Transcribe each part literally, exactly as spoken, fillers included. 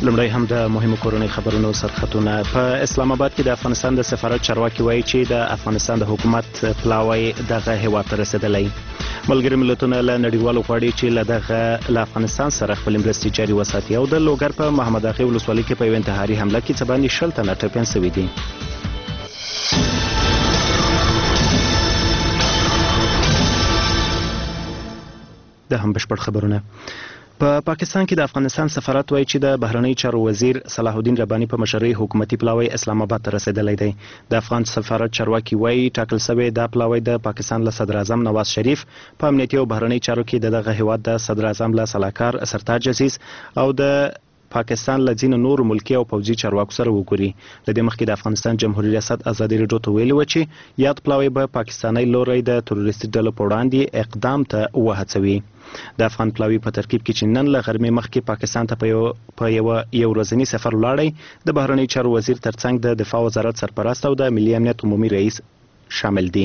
لمړی هم د مهمو کورنۍ خبرونو سرخطونه. په اسلام آباد کې د افغانستان د سفارت چارواکي وایي چې د افغانستان د حکومت پلاوی دغه هیواد ته رسېدلی. ملګري ملتونه له نړیوالو غواړي چې له دغه له افغانستان سره خپلې مرستې جاري وساتي. او د لوګر په محمد اغې ولسوالۍ کې په یو انتحاري حمله کې څه باندې شل تنه ټپیان شوي دي. د هم بشپړ خبرونه. په پا پاکستان کې د افغانستان سفارت وایي چې د بهرنۍ چارو وزیر صلاح الدین رباني په مشرۍ حکومتي پلاوی اسلام آباد ته رسېدلی دی. د افغان سفارت چارواکي وایي ټاکل شوی دا پلاوی د پاکستان له صدر اعظم نواز شریف په امنیتي او بهرنۍ چارو کې د دغه هیواد د صدر اعظم له سلاکار سرتاج عزیز او د پاکستان له ځینو نورو ملکي او پوځي چارواکو سره وګوري. د دې مخکې د افغانستان جمهوریت ریاست ازادي راډیو ته ویلي و چې یاد پلاوی به پاکستاني لوري د تروریستي ډلو په وړاندې اقدام ته وهڅوي. د افغان پلاوی په ترکیب کې چې نن له غرمې مخکې پاکستان ته په یو په یو یو ورځنی سفر ولاړی. د بهرنۍ چارو وزیر ترڅنګ د دفاع وزارت سرپرست او د ملي امنیت عمومي رئیس شامل دي.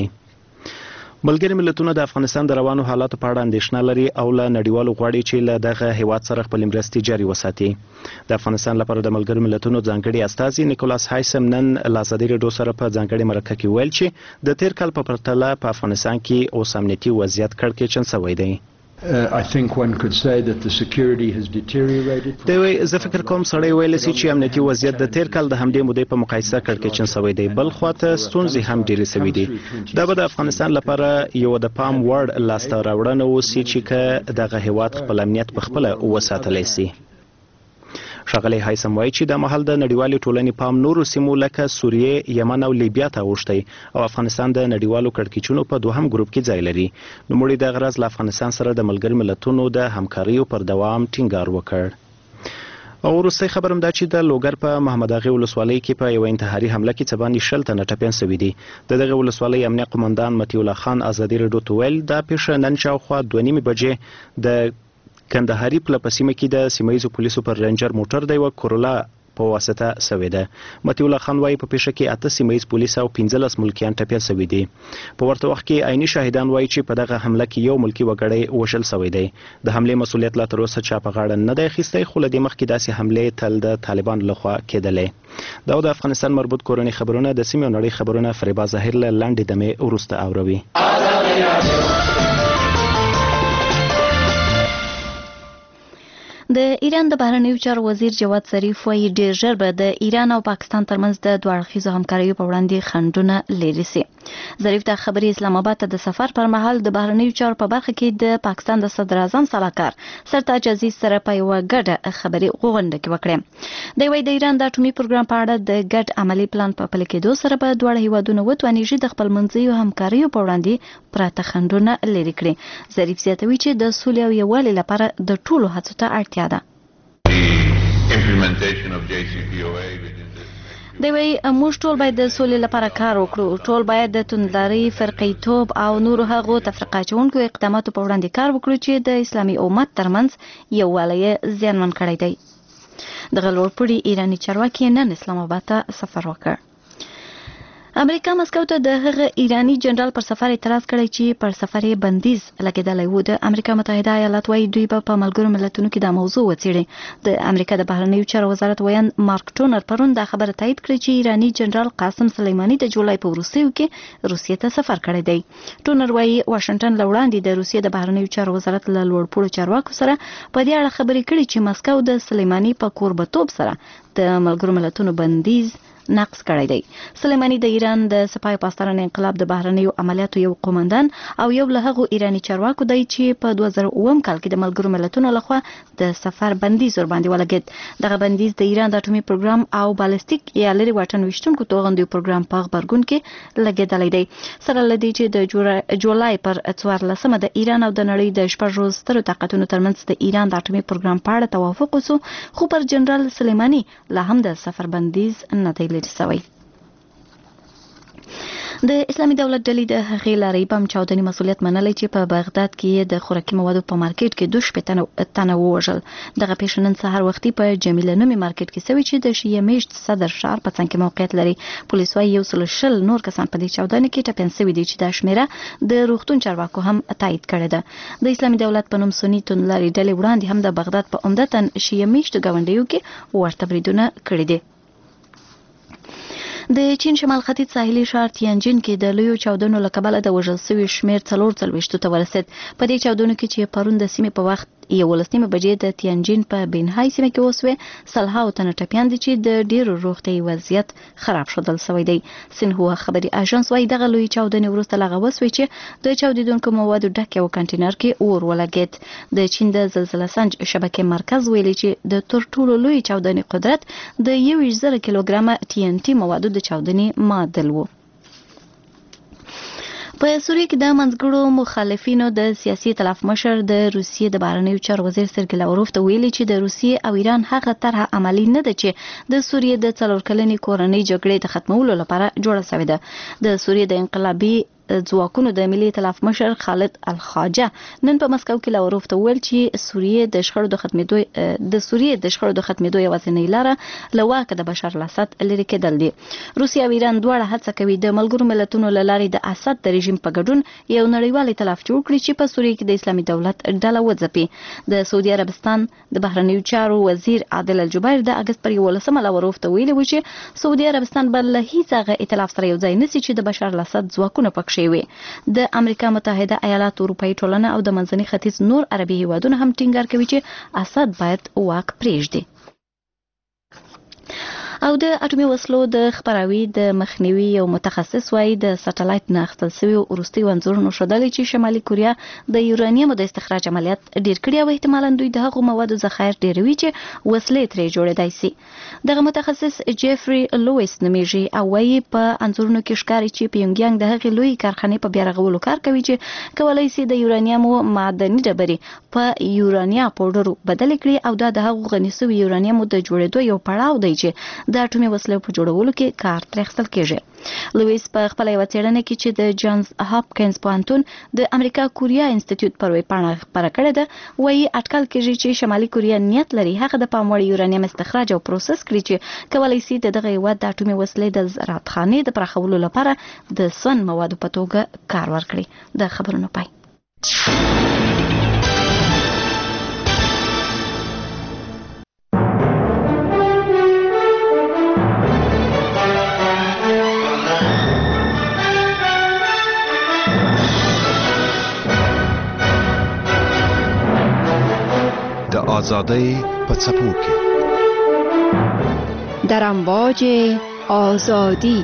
ملګري ملتونه د افغانستان د روانو حالاتو په اړه اندېښنه لري او له نړیوالو غواړي چې له دغه هیواد سره خپلې مرستې جاري وساتي. د افغانستان لپاره د ملګري ملتونو ځانګړي استازي نیکولاس هایسم نن له ازادي راډیو سره په ځانګړي مرکه کې ویل چې د تیر کال په پرتله په افغانستان کې اوس امنیتي وضعیت کړکېچن شوی دی. Uh, I think one could say that the security has deteriorated. دوی زه فکر کوم سړی ویل سي چې امنیتي وضعیت د تیر کال د همدې مودې په مقایسه کړکېچن شوی دی. بل خواته ستونزې هم ډېرې شوي دي. دا به د افغانستان لپاره یو د پام وړ لاسته راوړنه اوسي چې که دغه هیواد خپل امنیت په خپله وساتلی سي. ښاغلی هایسم وایي چې د مهال د نړیوالې ټولنې پام نورو سیمو لکه سوریې، یمن او لیبیا ته اوښتی او افغانستان د نړیوالو کړکېچونو په دوهم ګروپ کې ځای لري. نوموړي دغه راز له افغانستان سره د ملګري ملتونو د همکاریو پر دوام ټینګار وکړ. او وروستی خبر هم دا چې د لوګر په محمد اغې ولسوالۍ کې په یوه انتحاري حمله کې څه باندې شل تنه ټپیان شوي دي. د دغې ولسوالۍ امنیه قمندان مطیع الله خان ازادي راډیو ته ویل دا پیښه نن شاوخوا دوه نیمې بجې د کندهاري پله په سیمه کې د سیمه ییزو پولیسو پر رینجر موټر د یوه کورولا په واسطه شوې ده. مطیع الله خان وایي په پیښه کې اته سیمه ییز پولیس او پنځلس ملکیان ټپیان شوي دي. په ورته وخت کې عیني شاهدان وایي چې په دغه حمله کې یو ملکي وګړی وژل شوی دی. د حملې مسؤلیت لا تر اوسه چا په غاړه نه دی اخیستی، خو له دې مخکې داسې حملې تل د طالبانو لخوا کېدلې. دا د افغانستان مربوط کورنۍ خبرونه د سیمې او نړۍ خبرونه فریبا ظاهر له لنډې دمې وروسته اوروي. د ایران د بهرنیو چارو وزیر جواد ظریف وایي ډېر ژر به د ایران او پاکستان ترمنځ د دوه اړخیزو همکاریو په وړاندې خنډونه لرې سي. ظریف د خبرې اسلام آباد ته د سفر پر مهال د بهرنیو چارو په برخه کې د پاکستان د صدر اعظم سلاکار سرتاج عزیز سره په یوه ګډه خبرې غونډه کې وکړې. دی وایي د ایران د اټومي پروګرام په اړه د ګډ عملي پلان په پلي کېدو سره به دواړه هیوادونه وتوانیږي د خپلمنځیو همکاریو په وړاندې پراته خنډونه لرې کړي. ظریف زیاتوي چې د سولې او یووالي لپاره د ټولو هڅو ته اړتیا ده. دی وایي موږ ټول باید د سولې لپاره کار وکړو. ټول باید د توندلارۍ، فرقیتوب او نورو هغو تفرقه اچوونکو اقداماتو په وړاندې کار وکړو چې د اسلامي امت ترمنځ یووالی یې زیانمن کړی دی. دغه لوړپوړي ایراني چارواکي نن اسلام آباد ته سفر وکړ. امریکا مسکو ته د هغه ایرانی جنرال پر سفر اعتراض کړی چې پر سفر یې بندیز لګېدلی و. د امریکا متحده ایالات وایي دوی به په ملګرو ملتونو کې دا موضوع وڅېړي. د امریکا د بهرنیو چارو وزارت ویاند مارک ټونر پرون دا خبره تایید کړې چې ایرانی جنرال قاسم سلیماني د جولای په وروستیو کې روسیې ته سفر کړی دی. ټونر وایي واشنګټن له وړاندې د روسیې د بهرنیو چارو وزارت له لوړپوړو چارواکو سره په دې اړه خبرې کړې چې مسکو د سلیماني په کوربتوب سره د ملګرو ملتونو بندیز نقض کړی دی. سلیماني د ایران د سپاه پاسداران انقلاب د بهرنیو عملیاتو یو قومندان او یو له هغو ایرانی چارواکو دی چې په دوه زره اووم کال کې د ملګرو ملتونو لخوا د سفر بندیز ورباندې ولګېد. دغه بندیز د ایران د اټومي پروګرام او بالستیک یا لرې واټن ویشتونکو توغندیو پروګرام په غبرګون کې لګېدلی دی. سره له دې چې د جولای پر څوارلسمه د ایران او د نړۍ د شپږو سترو طاقتونو ترمنځ د ایران د اټومي پروګرام په اړه توافق وسو، خو پر جنرال سلیماني لا هم د سفر بندیز نه دی لرې شوی. د اسلامي دولت ډلې د هغې لارې بم چاودنې مسؤلیت منلی چې په بغداد کې د خوراکي موادو په مارکیټ کې دوه شپېته تنه ووژل. دغه پیښه نن سهار وختي په جمیله نومي مارکیټ کې سوي چې د شیعه میشت صدر ښار په څنګ کې موقعیت لري. پولیس وايي یو سل شل نور کسان په دې چاودنې کې ټپیان سوي دي چې دا شمیره د روغتون چارواکو هم تایید کړې ده. د اسلامي دولت په نوم سني توندلارې ډلې وړاندې هم د بغداد په عمدتاً شیعه میشت ګاونډیو کې ورته بریدونه کړي دي. د چین شمال ختیځ ساحلي ښار تیانجین کې د لویو چاودنو له کبله د وژل شوي شمېر څلور څلوېښتو ته ورسېد. په دې چاودنو کې چې پرون د سیمې په وخت یولس نیمې بجې د تیانجین په بینهای سیمه کې وسوې سلهاوو تنه ټپیان دي چې د ډېرو روغتیایي وضعیت خراب ښودل سوی دی. سینهوا خبري اژانس وايي دغه لویې چاودنې وروسته له هغه وسوې چې د چاودېدونکو موادو ډک یو کنټینر کې اور ولګېد. د چین د زلزله سنج شبکې مرکز ویلي چې د تر ټولو لوی چاودنې قدرت د یوویشت زره کیلوګرامه ټي ان ټي موادو د چاودنې معادل و. په سوریه کې د منځګړو مخالفینو د سیاسي ائتلاف مشر د روسیې د بهرنیو چارو وزیر سرګی لاوروف ته ویلي چې د روسیې او ایران هغه طرحه عملي نه ده چې د سوریې د څلور کلنې کورنۍ جګړې د ختمولو لپاره جوړه شوې ده. د سوریې د انقلابي ځواکونو د ملي ائتلاف مشر خالد الخاجه نن په مسکو کې لاوروف ته ویل چې سوریې د شخړو د ختمېدو د سوریې د شخړو د ختمېدو یوازینۍ لاره له واکه د بشار الاسد لرې کېدل دي. روسیه او ایران دواړه هڅه کوي د ملګرو ملتونو له لارې د اسد د رژیم په ګډون یو نړیوال ائتلاف جوړ کړي چې په سوریه کې د اسلامي دولت ډله وځپي. د سعودي عربستان د بهرنیو چارو وزیر عادل الجبیر د اگست پر یولسمه لاوروف ته ویلي و چې سعودي عربستان به له هیڅ هغه ائتلاف سره یو ځای نشي چې د بشار الاسد ځواکونه پکښې وي. د امریکا متحده ایالاتو اروپאי ټولنه او د منځني ختیځ نور عربي هیوادونه هم ټینګار کوي چې اسد باید واک پرېږدي. او د اټومي وسلو د خبروي د مخنیوي یو متخصص وايي د سټلایټ نه اخیستل شوي وروستي انځورونه ښودلي چې شمالي کوریا د یورانیمو د استخراج عملیات ډیر کړي او احتمالاً دوی د هغو موادو ذخایر ډیروي چې وسلې ترې جوړېدای شي. دغه متخصص جيفري لويس نومیږي او وايي په انځورونو کې ښکاري چې پیونګیانګ د هغې لوی کارخانې په بیا رغولو کار کوي چې کولای شي د یورانیمو معدني ډبرې په یورانیا پاوډرو بدل کړي او دا د هغو غني شوي یورانیمو د جوړېدو یو پړاو دی چې د اټومي وسلو په جوړولو کې کار ترې اخیستل کېږي. لویس په خپله یوه څېړنه کې چې د جانز هاپکینز پوهنتون د امریکا کوریا انسټیټیوټ پر ویبپاڼه خپره کړې ده وایي اټکل کېږي چې شمالي کوریا نیت لري هغه د پام وړ یورانیم استخراج او پروسس کړي چې کولی شي د دغه هېواد د اټومي وسلې د زراعتخانې د پراخولو لپاره د سون موادو په توګه کار ورکړي. د خبرونو پای. آزادی په څپو کې در امواج آزادی.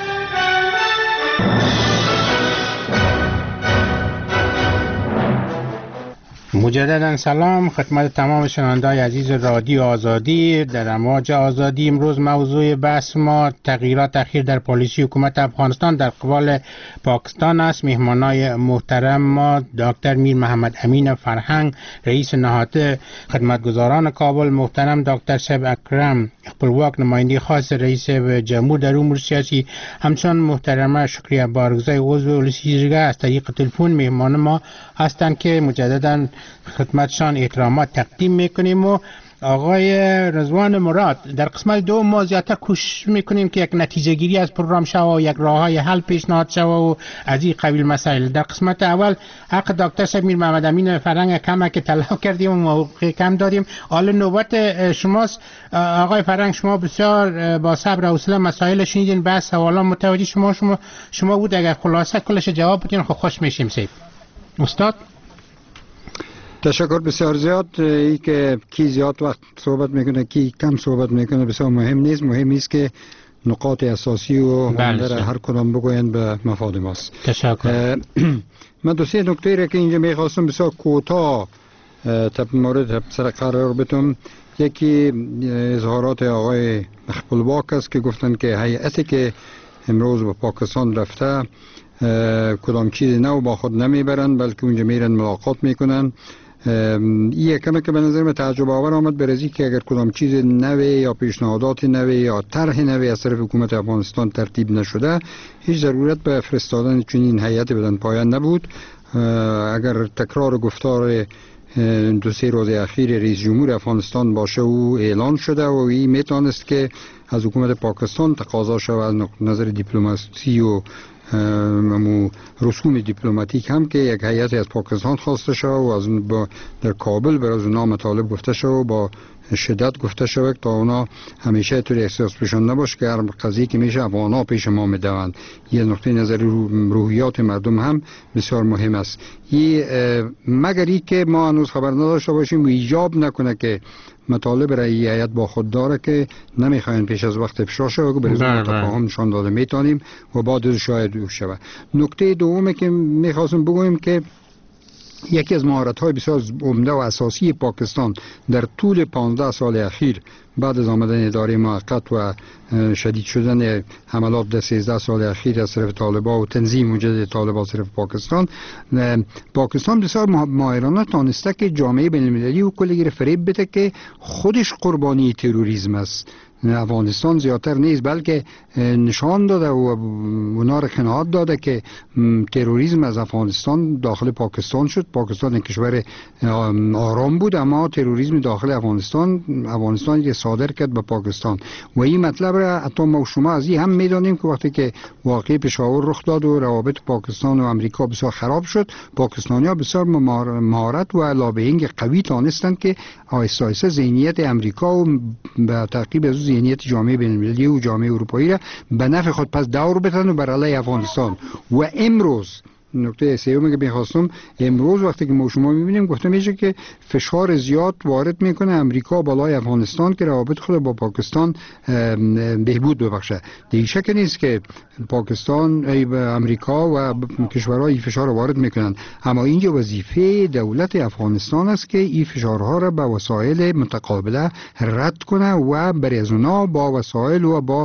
مجددا سلام خدمت تمام شنونده‌های عزیز رادیو آزادی. در امواج آزادی امروز موضوع بحث ما تغییرات اخیر در پالیسی حکومت افغانستان در قبال پاکستان است. مهمانای محترم ما دکتر میر محمد امین فرهنگ رئیس نهاد خدمتگزاران کابل، محترم دکتر شب اکرم خپلواک نماینده خاص رئیس جمهور در امور سیاسی، همچنان محترمه شکریه بارگزای عضو ولسیجگه از طریق تلفن مهمان ما هستند که مجددا خدمتشان احترامات تقدیم میکنیم. و آقای رضوان مراد، در قسمت دوم ما زیادتر کوشش میکنیم که یک نتیجه گیری از پروگرام شود و یک راه های حل پیشنهاد شود و از این قبیل مسائل. در قسمت اول حق دکتر صاحب میر محمد امین فرهنگ کم که طلب کردیم و موقع کم دادیم. حالا نوبت شماست آقای فرهنگ. شما بسیار با صبر و حوصله مسائل شنیدین، بس سوالا متوجه شما شما شما بود. اگر خلاصه کلش جواب بدین خب خوش میشیم. سید استاد. تشکر بسیار زیاد. ای که کی زیاد وقت صحبت میکنه کی کم صحبت میکنه بسیار مهم نیست. مهم است که نقاط اساسی و در هر کدام بگویند به مفاد ماست. تشکر. من دو سه نکته را که اینجا میخواستم بسیار کوتاه تب مورد سر قرار بدم. یکی اظهارات آقای خپلواک است که گفتن که هیئتی که امروز به پاکستان رفته کدام چیز نو با خود نمیبرن بلکه اونجا میرن ملاقات میکنن. این کمی که به نظر من تعجب آور آمد برزی که اگر کدام چیز نوی یا پیشنهادات نوی یا طرح نوی از طرف حکومت افغانستان ترتیب نشده هیچ ضرورت به فرستادن چنین هیئت بدن پایان نبود. اگر تکرار گفتار دو سه روز اخیر رئیس جمهور افغانستان باشه و اعلان شده و این میتونست که از حکومت پاکستان تقاضا شود از نظر دیپلماسی و ممو رسوم دیپلماتیک هم که یک هیئت از پاکستان خواسته شد و از با در کابل برای از اونا مطالب گفته شد و با شدت گفته شد تا اونا همیشه طور احساس پیشان نباشه که هر قضیه که میشه افغانا پیش ما میدوند. یه نقطه نظر روحیات مردم هم بسیار مهم است. این مگر ای که ما هنوز خبر نداشته باشیم و ایجاب نکنه که مطالب را این هیئت با خود داره که نمیخواین پیش از وقت افشا شود و برای تفاهم نشان داده میتونیم و بعد شاید او شود. نکته دومه که میخواستم بگویم که یکی از مهارت‌های بسیار عمده و اساسی پاکستان در طول پانزده سال اخیر بعد از آمدن اداره موقت و شدید شدن حملات در سیزده سال اخیر از طرف طالبان و تنظیم مجدد طالبان از طرف پاکستان، پاکستان بسیار ماهرانه تانسته که جامعه بین‌المللی و کلی فریب بده که خودش قربانی تروریسم است. افغانستان زیادتر نیست بلکه نشان داده و اونا را قناعت داده که تروریسم از افغانستان داخل پاکستان شد. پاکستان یک کشور آرام بود اما تروریسم داخل افغانستان افغانستان که صادر کرد به پاکستان و این مطلب را حتی ما و شما از این هم میدانیم که وقتی که واقعی پشاور رخ داد و روابط پاکستان و امریکا بسیار خراب شد، پاکستانی‌ها بسیار مهارت و لابینگ قوی تانستند که آهسته آهسته ذهنیت امریکا و به تعقیب از ذهنیت جامعه بین‌المللی و جامعه اروپایی را به نفع خود پس دور بتن و بر علیه افغانستان. و امروز نکته سومی که می‌خواستم، امروز وقتی که ما شما می‌بینیم گفته میشه که فشار زیاد وارد میکنه امریکا بالای افغانستان که روابط خود با پاکستان بهبود ببخشه. دیگه شک نیست که پاکستان امریکا و کشورهای فشار وارد میکنن، اما اینجا وظیفه دولت افغانستان است که این فشارها را با وسایل متقابله رد کنه و برای از اونا با وسایل و با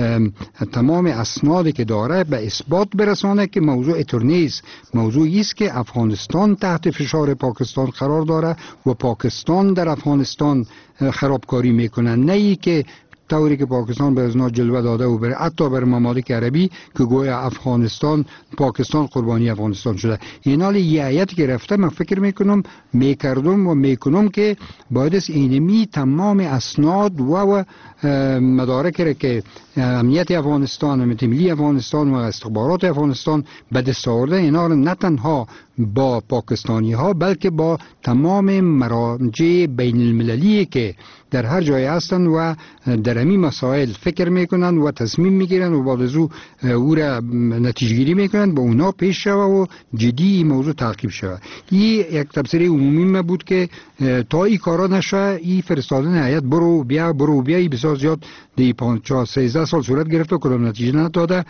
تمام اسنادی که داره به اثبات برسانه که موضوع اینطور نیست. موضوعی است که افغانستان تحت فشار پاکستان قرار داره و پاکستان در افغانستان خرابکاری میکنه، نه ای که طوری که پاکستان به ازنا جلوه داده و بر حتی بر ممالک عربی که گویا افغانستان پاکستان قربانی افغانستان شده. این حال یه هیئتی که رفته من فکر میکنم میکردم و میکنم که باید از اینمی تمام اسناد و, و مدارک را که امنیت افغانستان، امنیت ملی افغانستان و استخبارات افغانستان به دست آورده اینا را نه تنها با پاکستانی ها بلکه با تمام مراجع بین المللی که در هر جای هستند و در همین مسائل فکر میکنن و تصمیم میگیرن و بعد از او او را نتیجه گیری میکنن با اونا پیش شوه و جدی این موضوع تعقیب شوه. این یک تبصره عمومی ما بود که تا این کارا نشه این فرستادن هیئت برو بیا برو بیا بسیار زیاد دی پانزده سیزده سال صورت گرفته و کدام نتیجه نداده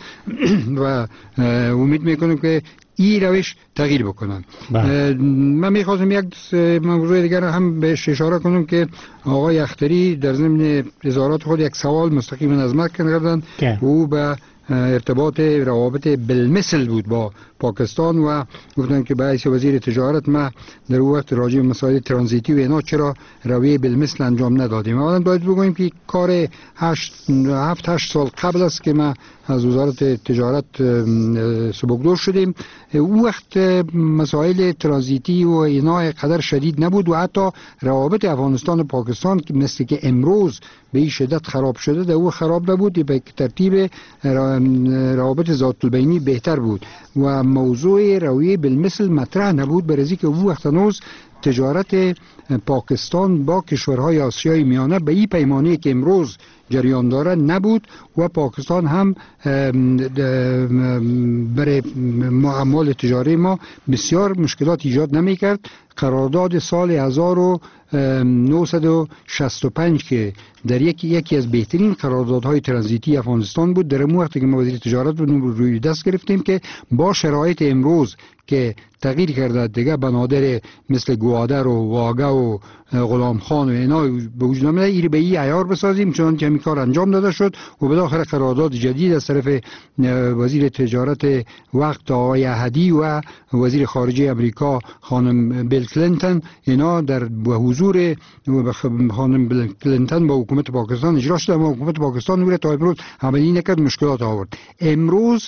و امید میکنم که این روش تغییر بکنن. من میخواستم یک موضوع دیگر هم بهش اشاره کنم که آقای اختری در ضمن اظهارات خود یک سوال مستقیما از من کردن او به ارتباط روابط بالمثل بود با پاکستان و گفتن که به حیث وزیر تجارت ما در اون وقت راجع به مسائل ترانزیتی و اینا چرا رویه بالمثل انجام ندادیم. اولا باید بگویم که کار هشت هفت هشت سال قبل است که ما از وزارت تجارت سبکدور شدیم. اون وقت مسائل ترانزیتی و اینا قدر شدید نبود و حتی روابط افغانستان و پاکستان که مثل که امروز به این شدت خراب شده در او خراب نبود، به ترتیب روابط ذات البینی بهتر بود و موضوع رویه بالمثل مطرح نبود، برای که او وقت هنوز تجارت پاکستان با کشورهای آسیای میانه به این پیمانه که امروز جریان داره نبود و پاکستان هم برای معاملات تجاری ما بسیار مشکلات ایجاد نمی کرد. قرارداد سال هزار و نهصد و شصت و پنج که در یکی یکی از بهترین قراردادهای ترانزیتی افغانستان بود، در اون وقتی که ما وزیر تجارت رو روی دست گرفتیم که با شرایط امروز که تغییر کرده دیگه بنادر مثل گوادر و واگه و غلام خان و اینا به وجود آمده، این به این عیار بسازیم چون که کار انجام داده شد و به داخل قرارداد جدید از طرف وزیر تجارت وقت آقای احدی و وزیر خارجه امریکا خانم بیل کلینتون، اینا در حضور خانم بیل کلینتون با حکومت پاکستان اجرا شده و حکومت پاکستان ولی تا امروز عملی نکرد، مشکلات آورد. امروز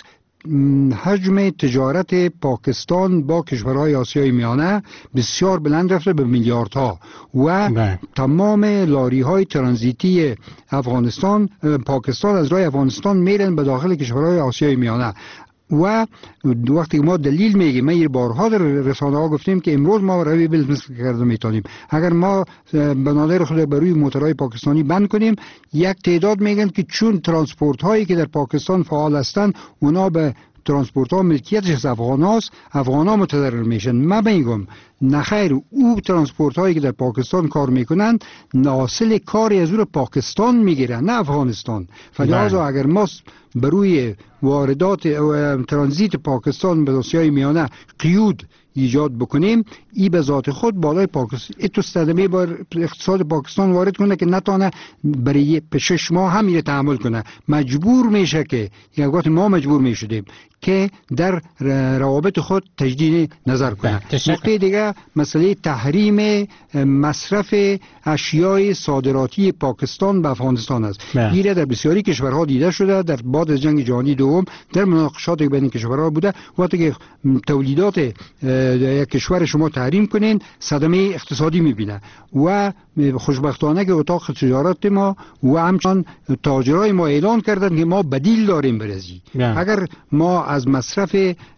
حجم تجارت پاکستان با کشورهای آسیای میانه بسیار بلند رفته به میلیاردها و نه. تمام لاری های ترانزیتی افغانستان پاکستان از راه افغانستان میرن به داخل کشورهای آسیای میانه و وقتی ما دلیل میگیم، ما بارها در رسانه ها گفتیم که امروز ما روی بل مثل کرده میتونیم، اگر ما بنادر خود بر روی موتورهای پاکستانی بند کنیم، یک تعداد میگن که چون ترانسپورت هایی که در پاکستان فعال هستند اونا به ترانسپورت ها ملکیتش از افغان هاست، افغان ها متضرر میشن. من میگم نخیر، او ترانسپورت هایی که در پاکستان کار میکنند حاصل کاری از اون پاکستان میگیرن نه افغانستان. فلذا اگر ما بروی واردات ترانزیت پاکستان به آسیای میانه قیود ایجاد بکنیم، ای به ذات خود بالای پاکستان اتو صدمه بر اقتصاد پاکستان وارد کنه که نتانه برای شش ماه هم اینو تحمل کنه. مجبور میشه که یک وقت ما مجبور میشدیم که در روابط خود تجدید نظر کنه. نکته دیگه مسئله تحریم مصرف اشیای صادراتی پاکستان به افغانستان است. این در بسیاری کشورها دیده شده، در بعد از جنگ جهانی دوم در مناقشات بین کشورها بوده. وقتی که تولیدات یک کشور شما تحریم کنین صدمه اقتصادی میبینه و خوشبختانه که اتاق تجارت ما و همچنان تاجرای ما اعلان کردن که ما بدیل داریم برزی. اگر ما از مصرف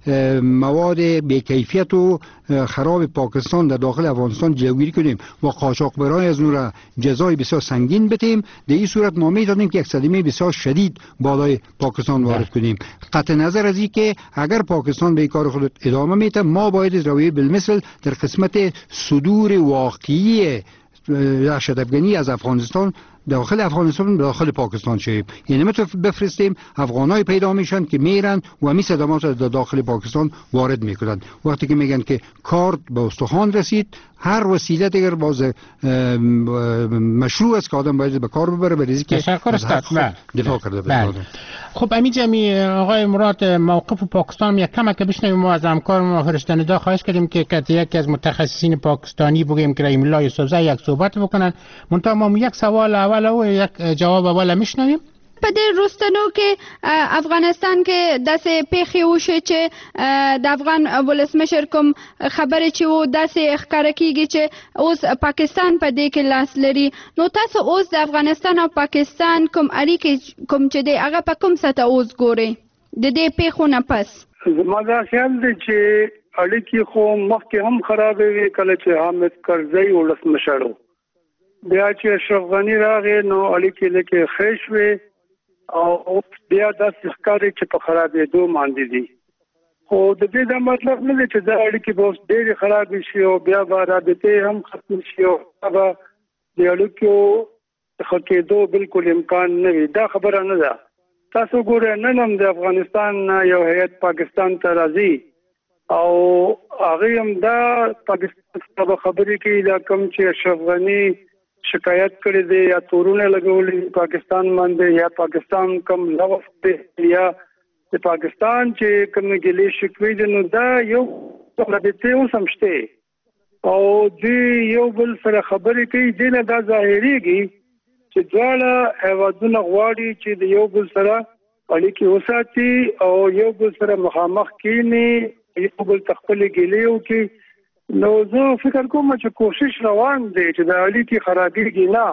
مواد بی‌کیفیت و خراب پاکستان در داخل افغانستان جلوگیری کنیم و قاچاقبران از اون را جزای بسیار سنگین بدیم، در این صورت ما می‌دانیم که یک صدمه بسیار شدید بالای پاکستان وارد کنیم. قطع نظر از این که اگر پاکستان به کار خود ادامه میده، ما باید رویه بالمثل در قسمت صدور واقعی دهشت افغانی از افغانستان داخل افغانستان داخل پاکستان شیم. یعنی ما بفرستیم، افغانای پیدا میشن که میرن و می صدمات داخل پاکستان وارد میکنن. وقتی که میگن که کارت به استخوان رسید، هر وسیله دیگر باز مشروع است که آدم باید به کار ببره برای اینکه دفاع کرده بشه. خب امی جمعی آقای مراد، موقف پاکستان یک کم که بشنویم. ما از همکار ما فرشته ندا خواهش کردیم که یکی از متخصصین پاکستانی بگیم که رحیم الله یوسفزی یک صحبت بکنن. منتها ما یک سوال اول و یک جواب اول میشنویم. په دې رستنو کې افغانستان کې داسې پیښې وشوې چې د افغان ولسمشر کوم خبرې چې و داسې ښکاره کیږي چې اوس پاکستان په دې کې لاس لري. نو تاسو اوس د افغانستان او پاکستان کوم اړیکې کوم چې دی هغه په کوم سطح اوس ګورئ د دې پیښو نه پس؟ زما دا خیال دی چې اړیکې خو مخکې هم خرابې وې کله چې حامد کرزی ولسمشر و. بیا چې اشرف غني راغی نو اړیکې لکه ښې شوې او بیا داسې ښکاري چې په خرابېدو باندې دي. خو د دې دا مطلب نه دی چې دا اړیکې به اوس ډېرې خرابې شي او بیا به رابطې هم ختم شي او به د اړیکو ښه کېدو بالکل امکان نه وي. دا خبره نه ده. تاسو ګورئ نن هم د افغانستان یو هیئت پاکستان ته راځي او هغوی هم دا پاکستان ته به خبرې کوي دا کوم چې اشرف غني شکایت کړی دی یا تورونه لګولې پاکستان باندې یا پاکستان کم لوث دی یا د پاکستان چې کوم ګلې شکوي دي نو دا یو رابطه اوس هم شته او دی یو بل سره خبرې کوي. دی نه دا ظاهریږي چې دواړه هیوادونه غواړي چې د یو بل سره اړیکې وساتي او یو بل سره مخامخ کینی، یو بل تخپل ګلې وکړي. نو زه فکر کوم چې کوشش روان دی چې د اړیکې خرابېږي نه.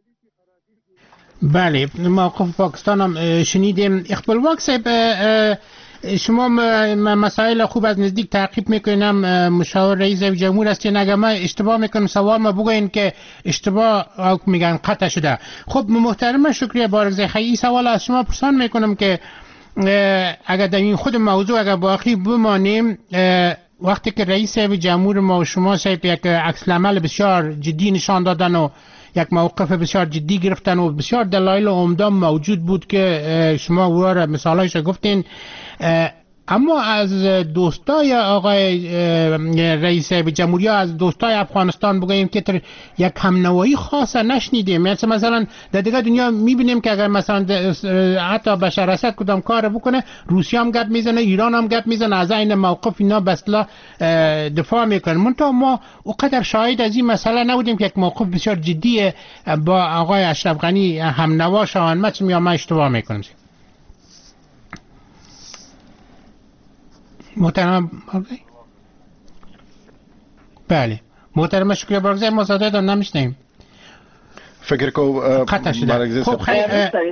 بله، موقف پاکستان هم شنیدیم. خپلواک صاحب، شما مسائل خوب از نزدیک تعقیب میکنم. مشاور رئیس جمهور هستین. اگر من اشتباه میکنم سوال ما بگوین که اشتباه میگن قطع شده. خب محترم شکریه بارگزای خیلی سوال از شما پرسان میکنم که اگر در این خود موضوع اگر باقی بمانیم، وقتی که رئیس جمهور ما و شما صاحب یک عکس العمل بسیار جدی نشان دادن و یک موقف بسیار جدی گرفتن و بسیار دلایل عمده موجود بود که شما و مثالایش گفتین، اما از دوستای آقای رئیس جمهوری از دوستای افغانستان بگوییم که یک همنوایی خاصه نشنیدیم. مثلا مثلا در دیگه دنیا میبینیم که اگر مثلا حتی بشار اسد کدام کار بکنه روسیه هم گپ میزنه، ایران هم گپ میزنه، از این موقف اینا بسلا دفاع میکنن. منتها ما اونقدر شاهد از این مسئله نبودیم که یک موقف بسیار جدی با آقای اشرف غنی همنوا شوند. مثلا یا ما اشتباه میکنم؟ محترم بارگزای؟ بله محترم شکریه بارگزای، ما صدای دارم نمیشنیم. فکر کو قطع شده. خب خیلی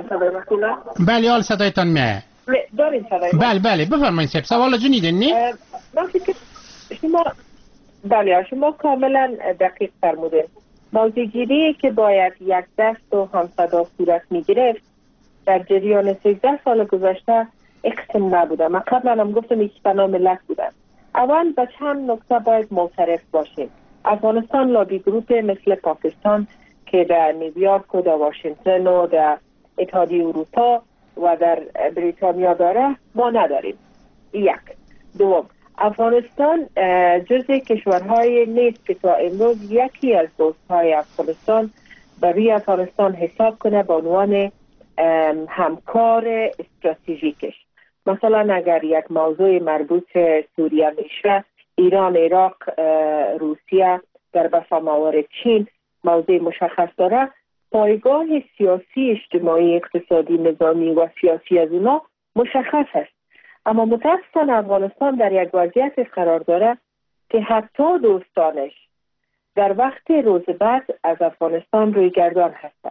بله حال صدایتان میه دارین صدای بله بله بفرمایید سب سوال جنیدین نه؟ من فکر شما بله شما کاملا دقیق فرمودین. موضوعگیری که باید یک دست و همصدا صورت میگرفت در جریان سیزده سال گذشته اقسم نبودم. من قبلا هم گفتم یک بنا ملت بودم. اول به چند نکته باید معترف باشیم. افغانستان لابی گروپ مثل پاکستان که در نیویورک و در واشنگتن و در اتحادیه اروپا و در بریتانیا داره، ما نداریم. یک. دوم، افغانستان جزء کشورهای نیست که تا امروز یکی از دوستهای افغانستان برای افغانستان حساب کنه به عنوان همکار استراتژیکش. مثلا اگر یک موضوع مربوط سوریه میشه، ایران، عراق، روسیه، در بسا موارد چین موضوع مشخص داره، پایگاه سیاسی، اجتماعی، اقتصادی، نظامی و سیاسی از اونا مشخص است. اما متاسفانه افغانستان در یک وضعیت قرار داره که حتی دوستانش در وقت روز بعد از افغانستان روی گردان هستند.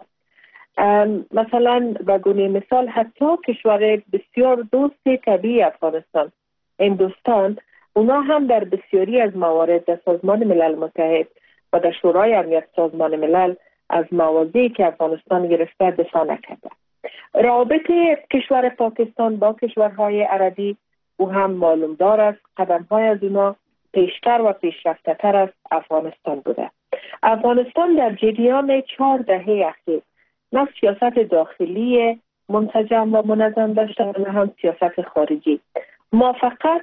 مثلا به گونه مثال حتی کشور بسیار دوست طبیعی افغانستان، هندوستان، اونا هم در بسیاری از موارد در سازمان ملل متحد و در شورای امنیت سازمان ملل از مواضعی که افغانستان گرفته دفاع نکرده. رابطه کشور پاکستان با کشورهای عربی او هم معلوم دار است. قدم‌های از اونا پیشتر و پیشرفته تر از افغانستان بوده. افغانستان در جریان چهار دهه اخیر نه سیاست داخلی منسجم و منظم داشته و نه هم سیاست خارجی. ما فقط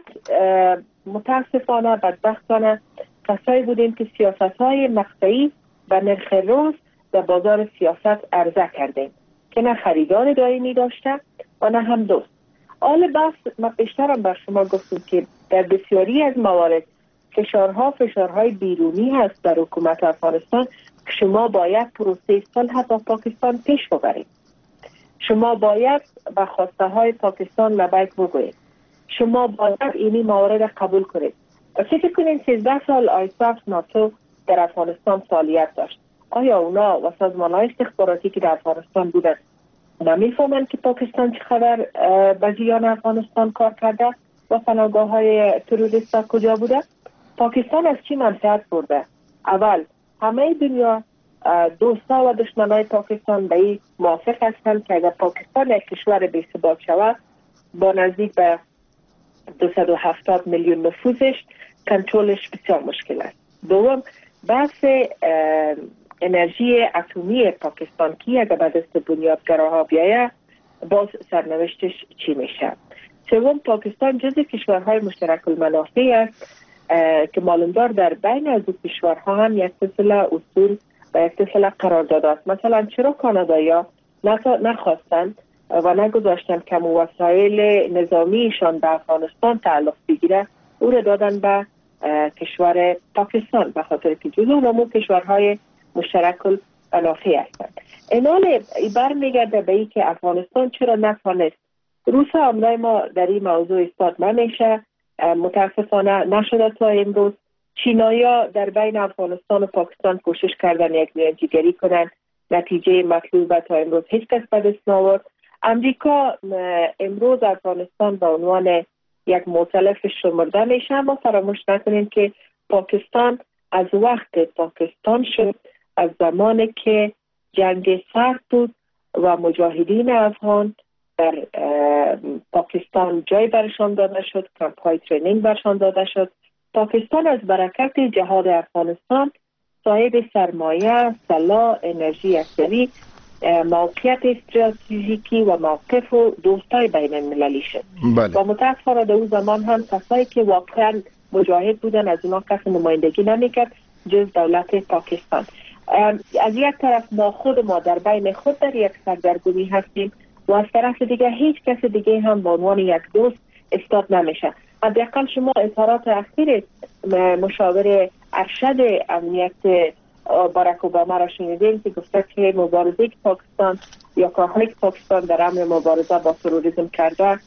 متاسفانه بدبختانه کسایی بودیم که سیاست‌های مقطعی و نرخ روز در بازار سیاست عرضه کردیم که نه خریدار دائمی داشته و نه هم دوست. حال بس ما بیشترم بر شما گفتم که در بسیاری از موارد فشارها فشارهای بیرونی هست در حکومت افغانستان که شما باید پروسه صلح با پاکستان پیش ببرید. شما باید به خواسته های پاکستان لبیک بگویید. شما باید اینی موارد قبول کنید. فکر کنید سیزده سال آیساف ناتو در افغانستان فعالیت داشت. آیا اونا و سازمان های استخباراتی که در افغانستان بودن نمیفهمند که پاکستان چه خبر به زیان افغانستان کار کرده و پناهگاه های تروریست کجا بوده؟ پاکستان از چی منفعت برده؟ اول همه دنیا دوستا و دشمنای پاکستان به این موافق هستند که اگر پاکستان یک کشور بی ثبات شود با نزدیک به دویست و هفتاد میلیون نفوذش کنترلش بسیار مشکل است. دوم، بحث انرژی اتمی پاکستان که اگر به دست بنیادگراها بیاید باز سرنوشتش چی میشه؟ سوم، پاکستان جزو کشورهای مشترک المنافع است که معلومدار در بین از دو کشورها هم یک سلسله اصول و یک سلسله قرارداد است. مثلا چرا کانادایا نخواستند و نگذاشتند که وسایل نظامیشان به افغانستان تعلق بگیره، او را دادن به کشور پاکستان به خاطر که جزو نمو کشورهای مشترک المنافع هستند. اینال برمیگرده به این که افغانستان چرا نتوانست. روس امرای ما در این موضوع استاد نمیشه، متاسفانه نشده تا امروز. چینایا در بین افغانستان و پاکستان کوشش کردن یک میانجیگری کنند، نتیجه مطلوب تا امروز هیچ کس به دست نآورد. امریکا امروز افغانستان به عنوان یک مؤتلف شمرده میشه، اما فراموش نکنیم که پاکستان از وقت پاکستان شد، از زمانی که جنگ سرد بود و مجاهدین افغان در پاکستان جای برشان داده شد، کمپ های ترینینگ برشان داده شد. پاکستان از برکت جهاد افغانستان صاحب سرمایه، سلاح، انرژی عسکری موقعیت استراتژیکی و موقف و دوستای بین المللی شد. بله. و متاسفانه در اون زمان هم کسایی که واقعا مجاهد بودن از اونا کس نمایندگی نمیکرد جز دولت پاکستان. از یک طرف ما خود ما در بین خود در یک سردرگمی هستیم و از طرف دیگه هیچ کس دیگه هم به عنوان یک دوست استاد نمیشه. حداقل شما اظهارات اخیر مشاور ارشد امنیت باراک اوباما را شنیدین که گفته که مبارزه پاکستان یا کارهایی که پاکستان در امر مبارزه با تروریسم کرده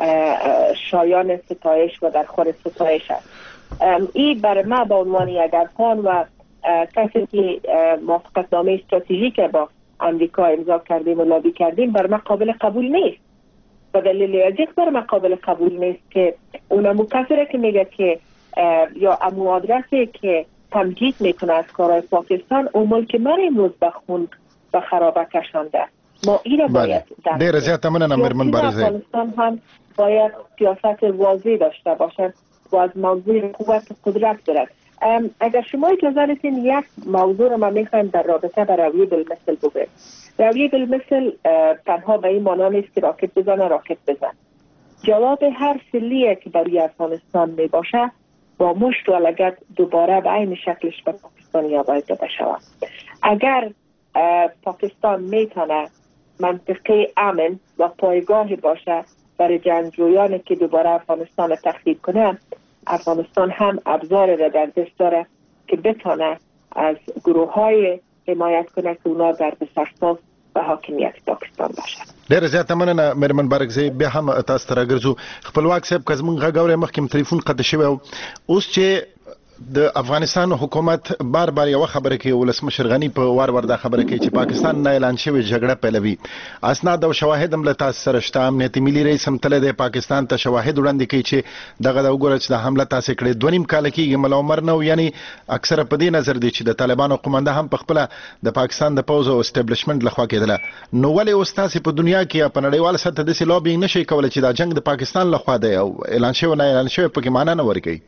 شایان ستایش و در خور ستایش است. این برای ما به عنوان یک افغان و کسی که موافقتنامه استراتژیک با امریکا امضا کردیم و لابی کردیم برای ما قابل قبول نیست. به دلیل از یک برای ما قابل قبول نیست که اون مکفره که میگه که یا امو آدرسی که تمجید میکنه از کارهای پاکستان اون ملک من امروز به خون و خرابه کشانده. ما این را باید درک دیر زیاد مننه مرمن بارزه. افغانستان هم باید سیاست واضح داشته باشد و از موضوع قوت و قدرت دارد. اگر شما اجازه بدین یک موضوع رو ما میخوایم در رابطه با رویه بالمثل بگویم. رویه بالمثل تنها به این معنی نیست که راکت بزنه راکت بزن. جواب هر سلیه که برای افغانستان میباشه با مشت و لگد دوباره به این شکلش به پاکستانیا باید داده شود. اگر پاکستان میتونه منطقه امن و پایگاهی باشه برای جنگجویانی که دوباره افغانستان تخریب کنه، افغانستان هم ابزار را در دست داره که بتونه از گروه های حمایت کنه که اونا در بسرساز و حاکمیت پاکستان باشه. ډېر زیاته مننه مرمن بارکزی. بیا هم تاسو ته راګرځو. خپلواک صاحب که زموږ غږ اورئ مخکې تلیفون قطع شوی و اوس چې د افغانستان حکومت بار بار یو خبره کوي ولسمشر غنی په وار ور دا خبره کوي چې پاکستان نه اعلان شوی جګړه پیلوي. اسناد او شواهد هم له تاسو سره شته. امنیت ملي رئیس هم تله د پاکستان ته شواهد وړاندې کوي چې دغه د وګوره چې د حمله تاسو کړې دوه نیم کال کېږي ملا عمر نو یعنی اکثره په دې نظر دی چې د طالبانو قومنده هم په خپل د پاکستان د پوز او اسټابلیشمنت لخوا کېدله. نو ولې اوس تاسو په دنیا کې په نړیوال سطح د سلوبي نشي کولای چې دا جنگ د پاکستان لخوا دی او اعلان شوی نه اعلان شوی په کې معنا نه ورګي؟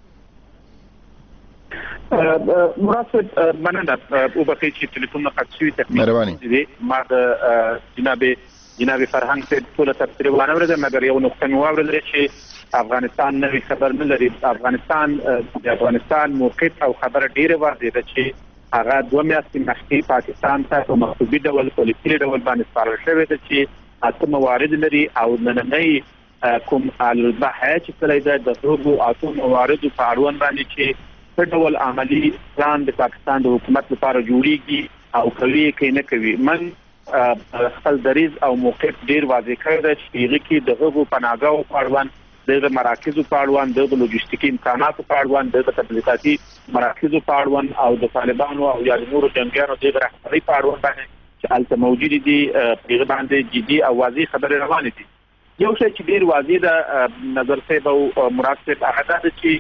مراسد مننه او بقیه چې تلیفون قطع شوی تقریبا ما د جناب جناب فرهنګ ته ټول تفسیر وانه ورته مګر یو نقطه مو اورل چې افغانستان نوې خبر نه لري. افغانستان د افغانستان موقف او خبر ډیره واضح ده چې هغه دوه میاشتې مخکې پاکستان ته په مخصوصي ډول پولیسي ډول باندې سپارل شوی ده چې اته موارد لري او نننۍ کوم البحث چې کله د دغه اته موارد په اړوند باندې چې په ډول عملی پلان د پاکستان د حکومت لپاره جوړیږي او کوي کې نه کوي. من خپل دریز او موقف ډیر واضح کړی دی چې هغه کې دغه پناهګاو په اړوند د مراکزو په اړوند د لوجستیکي امکاناتو په اړوند د تبلیغاتي مراکزو په اړوند او د طالبانو او یا نورو جنگیانو د رهبرۍ په اړوند باندې چې الته موجود دي په باندې جدي او واضح خبرې روانې دي. یو شی چې ډیر واضح ده نظر صاحب او مراد صاحب هغه ده چې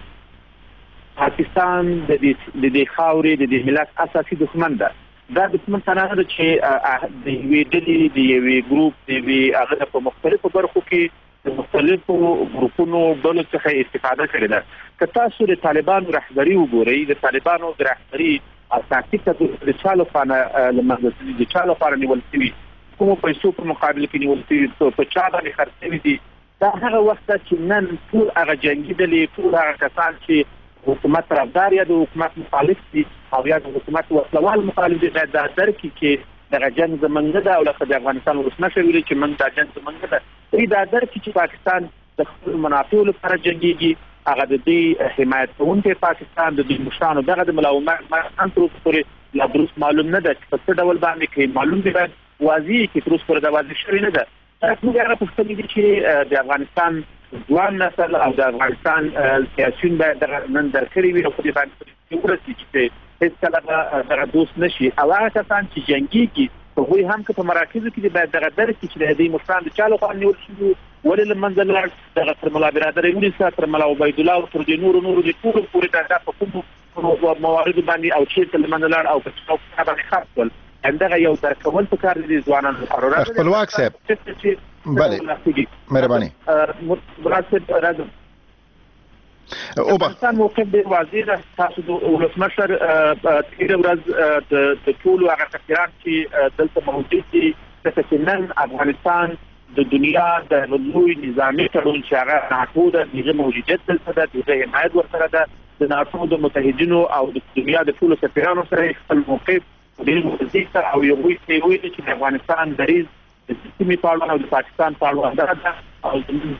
پاکستان د دې د دې خاورې د دې ملت اساسي دښمن ده. دا دښمن څنګه ده چې د یوې ډلې د یوې ګروپ د یوې هغه په مختلفو برخو کې د مختلفو ګروپونو ډلو څخه استفاده کړې ده. که تاسو د طالبانو رهبري وګورئ، د طالبانو د رهبري اساسي د چا لپاره لمغزلي د چا لپاره نیول شوي کومو پیسو په مقابل کې نیول شوي په چا باندې خرڅ شوي دي. دا هغه وخت چې نن ټول هغه جنګي ډلې ټول هغه کسان چې حکومت طرفدار یا د حکومت مخالف دي او یا د حکومت وسلوال مخالف دي دا درک کې دغه جنگ زمونږ ده او لکه د افغانستان ولسمشر ویلي چې موږ دا جنگ زمونږ ده. دا درک چې پاکستان د خپل منافعو لپاره جنګيږي هغه د دې حمایت کوونکي پاکستان د دې مشانو دغه د ملاومت هم تر اوسه پورې لا درست معلوم نه ده چې په څه ډول باندې کې معلوم دي باید واضح کې تر اوسه پورې دا واضح شوی نه ده. موږ هغه پوښتنه دي چې د افغانستان ځوان نسل او د افغانستان سیاسيون باید نن درکړي وي او په دې باندې ورسي چې هیڅ کله دغه دوست نشي او هغه کسان چې جنګيږي هغوی هم که په مراکزو کې باید دغه درک چې د دې مشران د چا لخوا نیول شوي ولې له منځه لاړ دغه تر ملا برادر یونیسا تر ملا عبیدالله او تر دې نورو نورو د ټولو پورې دا په کومو مواردو باندې او چېرته له منځه لاړ او په چا باندې خرڅ کول همدغه یو درکول پکار دي ځوانانو لپاره. خپلواک صاحب بله مهرباني مراد صاحب راځم افغانستان موقف ډیر واضح ده. تاسو د ولسمشر تیر ورځ د ټولو هغه سفیران چې دلته موجود دي چې نن افغانستان د دنیا د لوی نظامی تړون چې هغه ناتو د دغه موجودیت دلته د دغه حمایت ورسره ده د ناتو د متحدینو او د دنیا د ټولو سفیرانو سره خپل موقف ډیر واضح او یو وی چې د افغانستان دریز د سیمې په اړه او د پاکستان په اړه ده او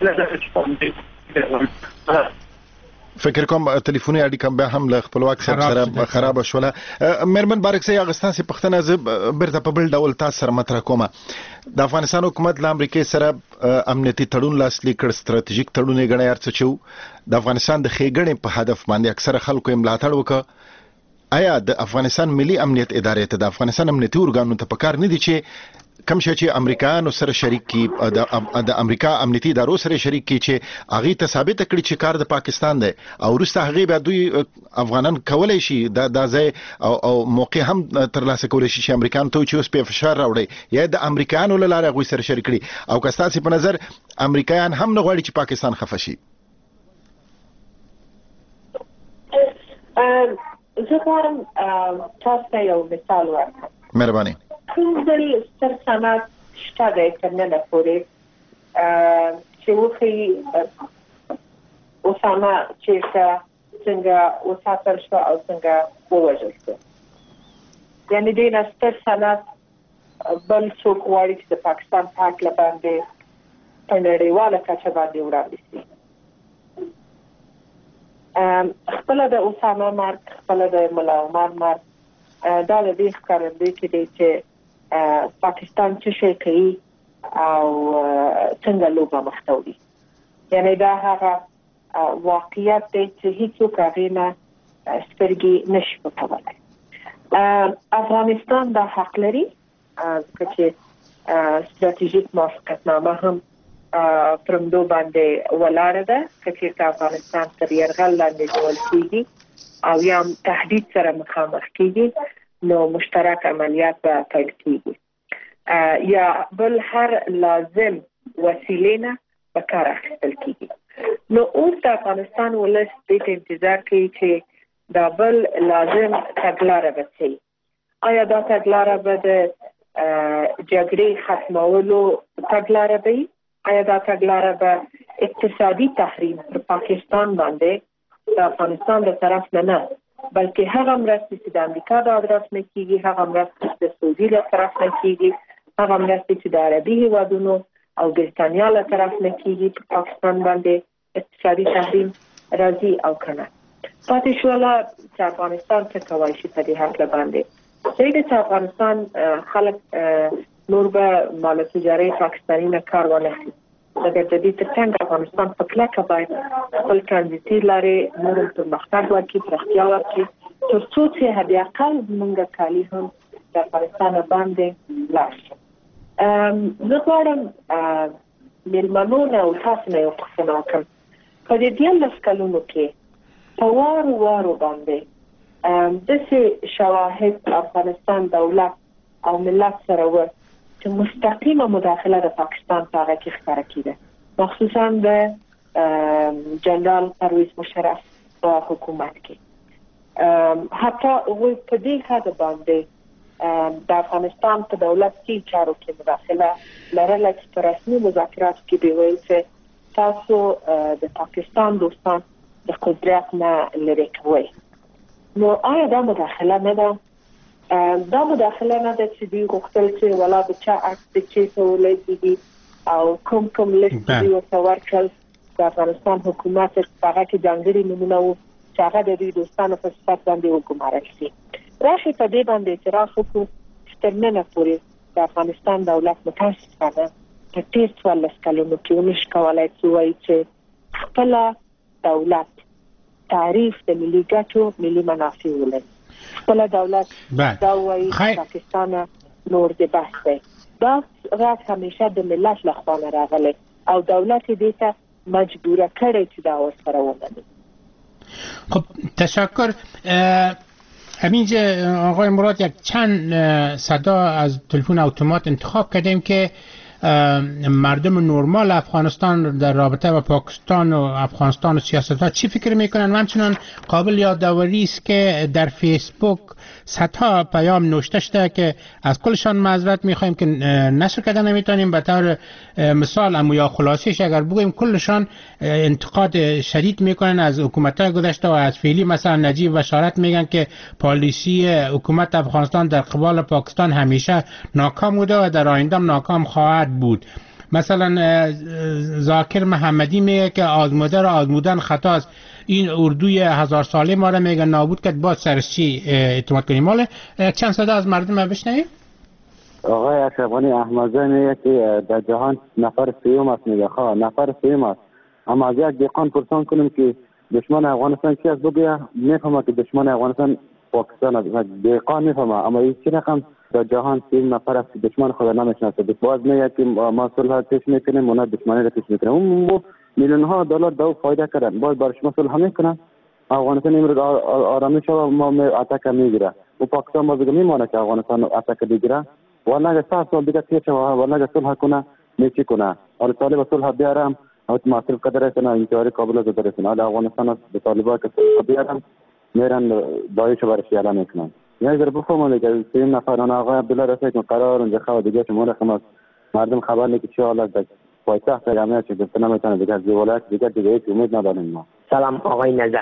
د فکر کوم ټلیفوني اړیکه به هم له خپلواک سره خراب شوله. مېرمن بارک سي اغستان سي پښتنه ز برته په بل ډول تاسو سره مطرح کومه د افغانستان حکومت له امریکای سره امنیتي تړون لاسلیک کړ، ستراتیژیک تړون یې غنی ارڅ چو د افغانستان د خېګړې په هدف باندې اکثره خلکو یې ملاتړ وکړ. آیا د افغانستان ملي امنیت ادارې ته د افغانستان امنیتي ارګانونو ته پکار نه دي چې کم شي چې امریکایانو سره شریک کی د امریکا امنیتي ادارو سره شریک کی چې هغه ته ثابت کړي چې کار د پاکستان دی او وروسته هغه به دوی افغانان کولای شي د دازې او, او موقع هم ترلاسه کولای شي چې امریکایان ته چې اوس په فشار راوړي یا د امریکایانو له لارې غوي سره شریک کړي او کستاسي په نظر امریکایان هم نه غواړي چې پاکستان خفه شي. زه غواړم تاسو ته یو مثال ورکړم. مهرباني. کوم ځل ستر صنعت شته د کنه پورې چې وخی اسامه چې څنګه وساتل شو او څنګه ووژل شو. یعنی د ستر صنعت بل څوک غواړي چې د پاکستان پاک لباندې په نړیواله کچه باندې وړاندې شي. خپل د اسامه مرګ، خپل د ملا عمر مرګ دا د دې ښکارندوی کې دی چې پاکستان څه شي کوي او څنګه لوبه مخته وړي. یعنی دا هغه واقعیت دی چې هیڅوک هغې نه سترګې نشي پټولی. افغانستان دا حق لري ځکه چې ستراتیژیک موافقتنامه هم پرمدو باندې ولاړه ده که چېرته افغانستان تر یرغل لاندې نیول کېږي او یا تهدید سره مخامخ کېږي نو مشترک عملیات به پیل کېږي یا بل هر لازم وسیلې نه به کار اخیستل کېږي. نو اوس د افغانستان ولس دې ته انتظار کوي چې دا بل لازم تګلاره به څه وي. آیا دا تګلاره به د جګړې ختمولو تګلاره به وي؟ آیا دا تګلاره به اقتصادي تحریم پر پاکستان باندې د افغانستان د طرف نه نه بلکې هغه مرستې چې د امریکا د طرف نه کېږي، هغه مرستې چې د سعودي له طرف نه کېږي، هغه مرستې چې د عربي هیوادونو او برېټانیا له طرف نه کېږي په پاکستان باندې اقتصادي تحریم راځي او که نه. پاتې شوله چې افغانستان څه کولی شي په دې هکله باندې. صحیح ده چې افغانستان خلک نور به مال تجاري پاکستاني نه کار وانخلي، مګر د دې ترڅنګ افغانستان په کلکه باید خپل ترانزیتي لارې نور پرمختګ وکړي، پراختیا وکړي، تر څو چې حداقل زموږ کالي هم د افغانستان باندې لاړ شي. زه غواړم مېلمنو نه او تاسو نه یو پوښتنه وکړم. په دې دیارلس کلونو کې په وارو وارو باندې داسې شواهد افغانستان دولت او ملت سره و چې مستقیمه مداخله د پاکستان په هغه کې ښکاره کېده، مخصوصا د جنرال پرویز مشرف په حکومت کې. حتی هغوی په دې حد باندې د افغانستان په دولت کې چارو کې مداخله لرله چې په رسمي مذاکراتو کې به ویل چې تاسو د پاکستان دوستان د قدرت نه لرې کوئ. نو آیا دا مداخله نه ده؟ دا مداخله نه ده چې دوی غوښتل چې ولا د چا عکس د چي څه ولګېږي او کوم کوم لیست دوی ورته ورکړل د افغانستان حکومت په هغه کې ځانګړي نومونه وو چې هغه د دوی دوستانو په صفت باندې وګمارل شي. راشي په دې باندې اعتراف وکړو چې تر ننه پورې د افغانستان دولت متاسفانه په تېر څوارلس کلونو کې ونشي کولی چې ووایي چې خپله دولت تعریف د ملي ګټو ملي منافع ولري. خپله دولت دا وایي پاکستان نور د بحث دی. دا راز همیشه د ملت لخوا نه راغلی او دولت یې دې ته مجبوره کړی چې دا ورسره ومني. خب تشکر. همینجا آقای مراد یک چند صدا از تلفن اتومات انتخاب کردیم که مردم نرمال افغانستان در رابطه با پاکستان و افغانستان و سیاست‌ها چی فکر میکنن؟ و همچنان قابل یادآوری است که در فیسبوک صدها پیام نوشته شده که از کلشان معذرت میخوایم که نشر کردن نمیتونیم. به طور مثال اما یا خلاصیش اگر بگویم کلشان انتقاد شدید میکنن از حکومت‌های گذشته و از فعلی. مثلا نجیب بشارت میگن که پالیسی حکومت افغانستان در قبال پاکستان همیشه ناکام بوده و در آینده ناکام خواهد بود. مثلا ذاکر محمدی میگه که آزموده را آزمودن خطاست. این اردوی هزار ساله ما را میگه نابود کرد، باز سرش چی اعتماد کنیم؟ مال چند صدا از مردم بشنویم. آقای اشرفانی احمدزاده میگه که در جهان نفر سیوم است. میگه خواه نفر سیوم است، اما از یک دقیقان پرسان کنیم که دشمن افغانستان کی است بگویه، میفهمه که دشمن افغانستان پاکستان است. دقیقان میفهمه، اما این چی رقم در جهان سیم نفر است که دشمن خود نمیشناسه. باز میگه که ما صلح پیش میکنیم، اونا دشمنی را پیش میکنیم. اون میلیون ها دلار دو فایده کردن، باز بر شما صلح میکنن. افغانستان امروز آرامش و ما اتاک میگیره و پاکستان باز میمونه که افغانستان اتاک بگیره. والله اگه سه سال دیگه تیر شوه، والله اگه صلح کنه میچی کنه. حالا طالب صلح بیارم او مصرف قدر کنه انتظاری قابل از قدر کنه. حالا افغانستان به طالبا که صلح بیارم میرن دایش برش اعلام میکنن. یعنی در بفهمونه که سیم نفران آقای عبدالله رسید که قرار اونجا خواه دیگه که مرخم مردم خبر نی که چه حالت در پایتخت جامعه چه گفته نمیتونه دیگه از ولایت دیگه دیگه هیچ امید نداریم ما. سلام آقای نظر،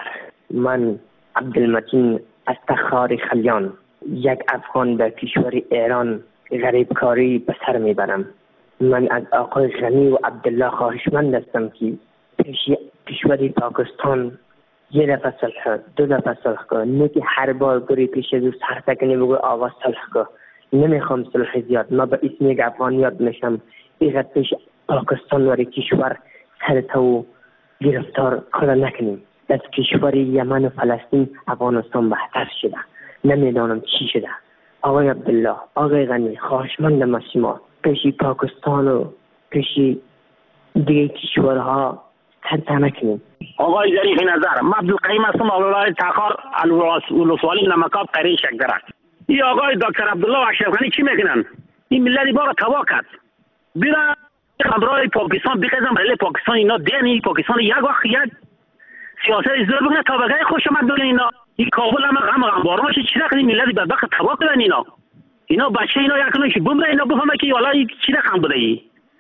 من عبدالمتین از تخار خلیان، یک افغان در کشور ایران غریبکاری به سر میبرم. من از آقای غنی و عبدالله خواهشمند هستم که پیش کشور پاکستان یه دفعه صلح، دو دفعه صلح کن، نه که هر بار بری پیش از او سر تکنی بگو آواز صلح کن. نمیخوام صلح زیاد، ما به اسم یک افغان یاد میشم ایقدر پیش پاکستان وری کشور سرتا و گرفتار کار نکنیم. از کشور یمن و فلسطین افغانستان بهتر شده، نمیدانم چی شده. آقای عبدالله، آقای غنی، خواهشمندم از شما پیشی پاکستان و پیشی دیگه کشورها سرتا نکنیم. آقای ظریف نظر، من عبدالقیم هستم، اولای تخار الوسوالی نمکاب قریه شکدره. این آقای دکتر عبدالله و اشرف غنی چی میکنن؟ این ملت ما را تباه کرد. بیرا خبرای پاکستان بخیزم رلی پاکستان اینا دینی پاکستان یک وقت یک سیاست زور بکنه تا بگه خوش آمد بگن اینا. این کابل هم غم غم بارماش چی رقمی ملت بدبخت تباه کردن اینا. اینا بچه اینا یکنش بمره اینا بفهمه که والا چی رقم بوده ای.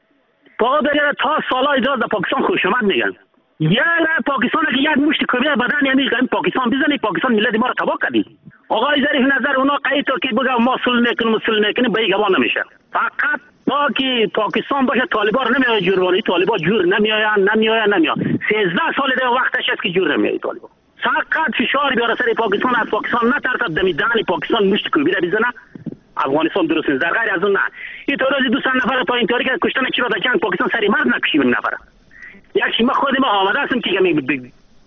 پا بگه تا سالا ایجاز در پاکستان خوش آمد میگن. یک پاکستان که یک مشت کبیر بدن یعنی پاکستان بزنی پاکستان ملت ما رو تباه کردی. آقای ظریف نظر اونا قید تو که بگه ما صلح میکنیم صلح میکنیم به گواه نمیشه. فقط با که پاکستان باشه طالبان نمیاد جوروانی، طالبان جور نمیآیند نمیآیند نمیآ. سیزده سال دیگه وقتش است که جور نمیاد طالبان. فقط فشار بیاره سر پاکستان، از پاکستان نترسد دمیدن پاکستان مشت کبیر بزنه. افغانستان درست نیست. در غیر از اون نه. این تو روزی دوست نفر پایین تاریخ کشتن چرا در جنگ پاکستان سری مرد نکشیم نفر. یکی ما خود ما آماده هستیم که می بگ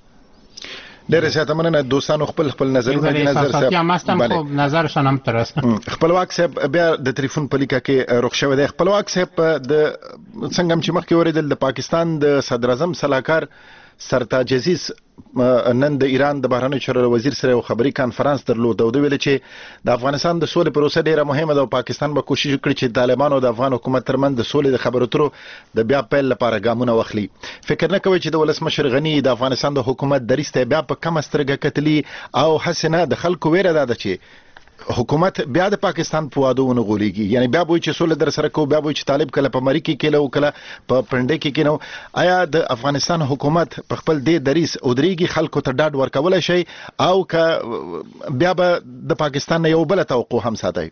ډېر زیاته مننه دوستانو خپل خپل نظرونه دي نظر صاحب بله خو نظرشان هم تر اوسه خپلواک صاحب بیا د ټلیفون په لیکه کې روغ شوی دی. خپلواک صاحب د څنګه چې مخکې اوریدل د پاکستان د صدر اعظم سلاکار سرتاج عزیز نن د ایران د بهرنیو چارو وزیر سره یو خبري کانفرنس درلود او د ویل چې د افغانستان د سولې پروسه ډیره مهمه ده او پاکستان به کوشش وکړي چې طالبان او د افغان حکومت ترمن د سولې د خبرو اترو د بیا پیل لپاره ګامونه واخلي. فکر نه کوي چې د ولسمشر غنی د افغانستان د حکومت دریسته بیا په کم سترګه کتلی او حسنه د خلکو ویره ده چې حکومت بیا د پاکستان په واده ونه غولېږي. یعنی بیا به چې سولې در سره کو بیا به چې طالب کله په مری کې کله او کله په پنډې کې کینو. آیا د افغانستان حکومت په خپل دې دریس او درېږي خلکو ته ډاډ ورکول شي او که بیا به د پاکستان یو بل توقع هم ساتي؟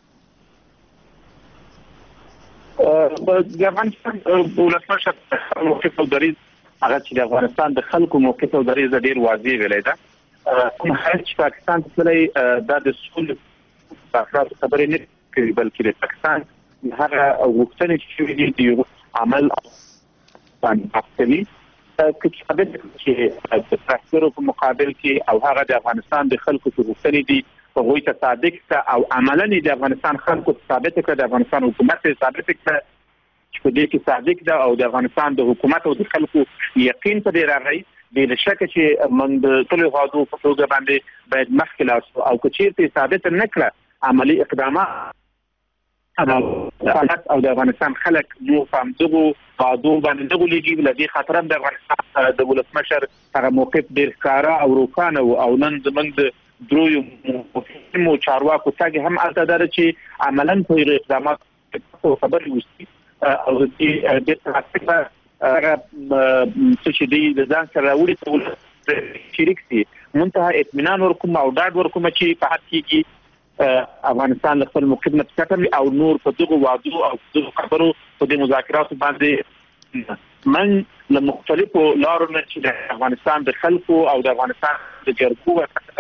د افغانستان ولسمشر موقف او دریز هغه چې د افغانستان د خلکو موقف او دریز ډیر واضح ویلی ده. کوم حال چې پاکستان تللی دا د سولې په افراد خبرې نه کوي بلکې د پاکستان هغه غوښتنې چې شوي دي د عمل باندې کوي چې ثابت چې د ترکتورو په مقابل کې او هغه د افغانستان د خلکو چې غوښتنې دي هغوی ته صادق او عملاً د افغانستان خلکو ته ثابت کړه، د افغانستان حکومت ته ثابت کړه چې په دې کې صادق ده او د افغانستان د حکومت او د خلکو یقین په دې راغی د شک چې من د ټولو غواړو په توګه باندې باید مخکې لاړ او که چیرته ثابت نه کړه عملی اقدامات او د افغانستان خلک نو فهم دغه قادو باندې دغه لګي لدی خطر د افغانستان د ولسمشر هغه موقف ډیر ښکارا او روښانه او نن زمنګ د دروي مو چارواکو ته هم الته چې عملاً په اقدامات خبر وستي او د دې ترڅنګ هغه چې د ځان سره وړي ته شریک دي منتها اطمینان ورکوم او ډاډ ورکوم چې په حق کې افغانستان له خپل موقف نه تکتل او نور په دغه وادو او دغه خبرو په دې مذاکراتو باندې من له مختلفو لارو نه چې د افغانستان د خلکو او د افغانستان د جرګو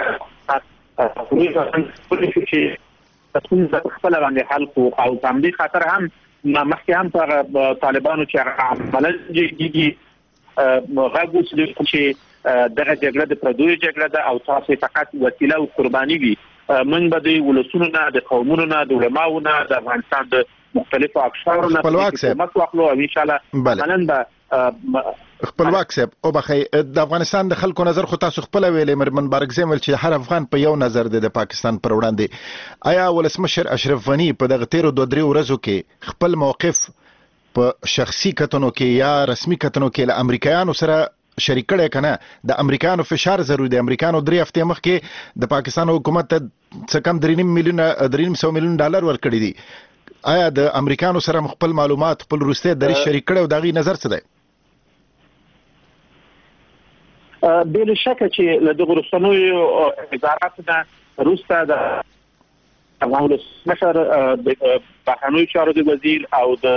چې تاسو خپل باندې خلکو او باندې خاطر هم مخکې هم په طالبانو چې عملاً جدي غاګو چې دغه جګړه د پردوی جګړه ده او تاسو فقط وسیله او قرباني وي من به د ولسونو نه د قومونو نه د علماو نه د افغانستان د مختلفو اقشارو نه خپلواک واخلو او ان شاء الله عملاً به خپلواک صاحب او بخي د افغانستان د خلکو نظر خو تاسو خپل ویلې مرمن بارک زمل چې هر افغان په یو نظر د پاکستان پر وړاندې آیا ولسمشر اشرف غنی په دغه تیر دوه درې ورځو کې خپل موقف په شخصي کتنو کې یا رسمي کتنو کې له امریکایانو سره شریک کړي کنه د امریکایانو فشار ضروري دی امریکایانو درې هفته مخکې د پاکستان حکومت ته څه کم درې میلیون درې سو میلیون ډالر ورکړي دي آیا د امریکایانو سره خپل معلومات خپل روسته درې شریک کړي او دغه نظر څه دی بل شک چې له دغه رسنوي اداراتنا روسته د افغانستان د بهرنیو چارو د وزیر او د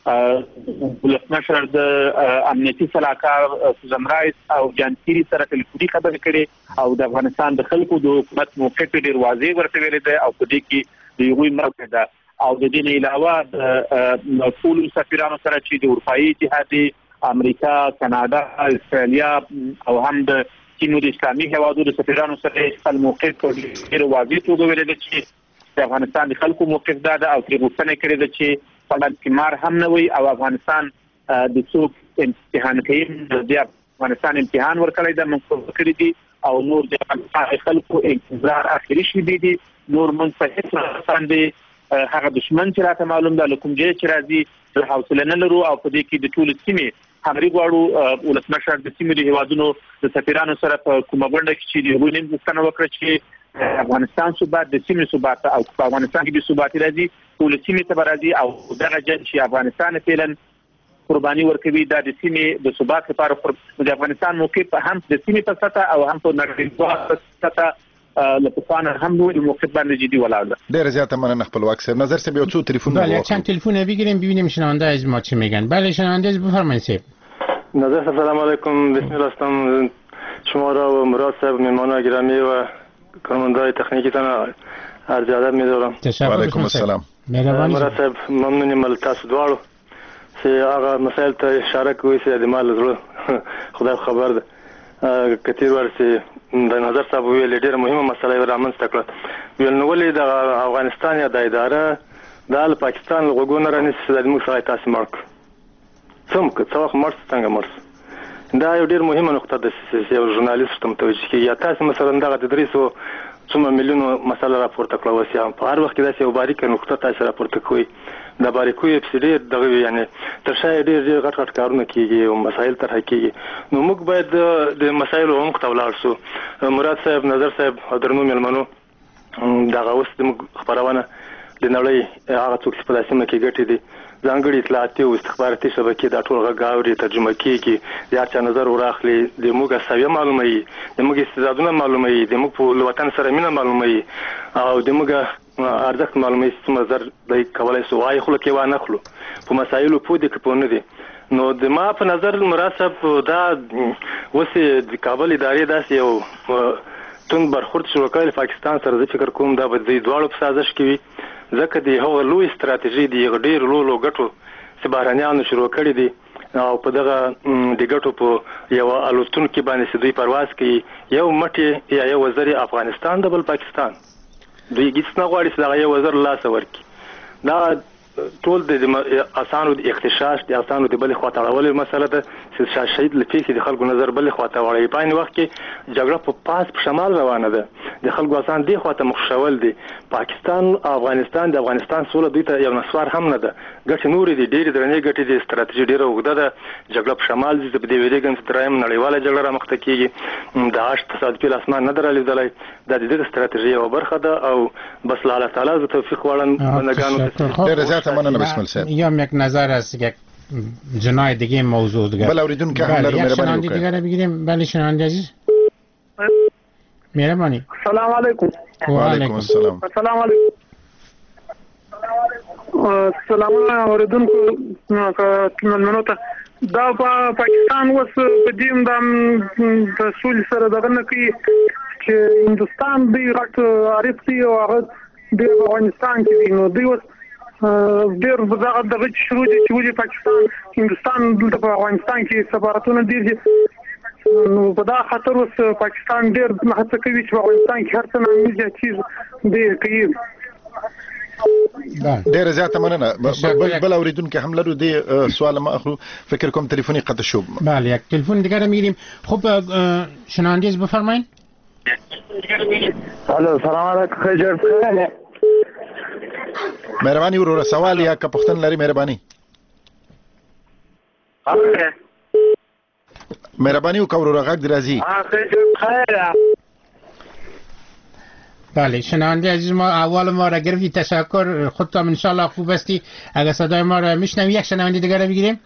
ولسمشر د امنیتي صلاحکار سوزن رایس او جانتيري سره ټلیفوني خبرې کړې او د افغانستان د خلکو د حکومت موقف ډیر واضح ورته دی او په دې کې د یوې مرکه ده او د دې نه علاوه د ټول سفیرانو سره چې د اروپאי اتحادیه امریکا کاناډا استرالیا او هم د چین د اسلامي هیوادو د سفیرانو سره خپل موقف ډیر واضح توګه ویل چې د افغانستان د خلکو موقف ده او پرېغوښتنه کړې ده چې فقط کمار هم نه وي او افغانستان د څوک امتحان کوي د افغانستان امتحان ورکړی ده موږ کړی دي او نور د خلکو انتظار اخري شي دي نور موږ په هیڅ باندې هغه دشمن چې راته معلوم ده لکه کوم چې راځي د حوصله نه لرو او په دې کې د ټول سیمې همري غواړو ولسمشر د سیمې د هیوادونو د سفیرانو سره په کومه غونډه کې چې د وینم ځنه وکړي چې افغانستان ثبات د سیمې ثبات او په افغانستان کې د ثبات راځي ټول سیمې ته راځي او دغه جن چې افغانستان فعلا قرباني ورکوي د سیمې د ثبات لپاره د افغانستان موقف هم د سیمې په سطح او هم په نړیوال سطح لپاره هم نو موقف باندې جدي ولاړ ډیر زیاته مننه خپلواک صاحب نظر صاحب یو څو تلفن بله چند تلفن بگیریم ببینیم شنونده از ما چی میگن بله شنونده از بفرمایید صاحب نظر صاحب سلام علیکم بسم الله استم شما را و مراد صاحب مهمان گرامی و کارمندای تکنیکی تان عرض ادب می‌دارم و علیکم السلام مراد صاحب ممنونیم ال تاسو دواړو چې هغه مسائل ته اشاره کوي چې د مال زړه خدای خبر ده کثیر ورسي د نظر صاحب ویل ډیره مهمه مسله رامنځته کړه ویل نو ولې د افغانستان یا د اداره د پاکستان لغونه رانیسي د موږ سره تاسو مرک څوم که څو وخت مرس څنګه مرس دا یو ډیر مهمه نقطه ده چې یو ژورنالیست ته متوجه کیږي یا تاسو مثلا دغه د درې سوه څومره میلیونو مسله راپورته کړه وسی هم په هر وخت کې داسې یو باریکه نقطه تاسو راپورته کوئ د باریکوي اپسیډي دغه یعنی تر شای ډیر ډیر غټ غټ کارونه کیږي او مسایل طرح کیږي نو موږ باید د مسایلو عمق ته ولاړ شو مراد صاحب نظر صاحب او درنو ملمنو دغه اوس د خبرونه د نړۍ هغه څوک چې په داسې مکه ګټي دي ځانګړي اطلاعاتي او استخباراتي شبکې د ټول غاوري ترجمه کیږي یا چې نظر وراخلي د موږ سوي معلومه وي د موږ استعدادونه معلومه وي د موږ په وطن سره مینه معلومه وي او د موږ ارزښت معلومه چې مزر د کولای سو وايي خلک یې وانه خلو په مسایلو پوه دي کپونه دي نو د ما په نظر مراسب دا وسه د کابل ادارې داس یو تون برخورد شو کول پاکستان سره د فکر کوم دا به د دوړو په سازش کوي ځکه د هغه لوی استراتیژي دی ډیر لو لو غټو چې بهرانيانو شروع کړی دي او په دغه د غټو په یو الوتون کې باندې دوی پرواز کوي یو مټي یا یو وزیر افغانستان د بل پاکستان دوی هیڅ نه غواړي چې دا یو وزیر لاس ورکړي دا ټول د اسانو د اختشاش د اسانو د بل خوا تړول مسله ده چې شهید لپاره د خلکو نظر بل خوا ته وړي په وخت کې جګړه په پاس په شمال روانه ده د خلکو اسان دی خوا ته مخشول دي پاکستان او افغانستان د افغانستان سوله دوی ته یو نسوار هم نه ده ګټه نور دي ډېر درنې ګټه دي ستراتیژي ډیره وګړه ده جګړه په شمال دي په دې ویډیګن سترایم نړیواله جګړه را مخته کیږي د عاش تصادفي اسمان نه درالي دلای د دې ستراتیژي او برخه ده او بس الله تعالی ز توفیق ورن بندگانو در ذات مننه بسم الله یا یک نظر از یک جنای دیگه موضوع دیگه بله اوریدون که هم یک شنونده دیگه رو بگیریم. بله شنونده عزیز مهربانی. السلام علیکم. و علیکم السلام. السلام علیکم. سلامونه اوریدونکو مننه ته دا په پاکستان اوس په دې د سولې سره دغه نه کوي چې هندوستان دی غټ عارف دی او هغه د افغانستان کې دی نو دوی اوس ډېر دغه دغه شروع دي چې ولې پاکستان هندوستان دلته په افغانستان کې سفارتونه دي نو په دا خاطر اوس پاکستان ډېر هڅه کوي چې په افغانستان کې هر څه نامي چیز دی کوي. ډېر زیاته مننه. بل بل اوریدونکو هم لرو دی سوال ما اخلو فکر کوم تلفنی قطع شد. بله یک تلفن دیگه میگیریم. خب شنونده بفرمایید. الو سلام علیکم خیر خیر مهرباني ورور سوال یا که پښتن لري مهرباني مهرباني وکړه ورور غږ درازي. بله شنونده عزیز ما اول ما را گرفتی تشکر خودتان ان شاء الله خوب هستی اگر صدای ما را میشنوی یک شنونده دیگر را بگیریم.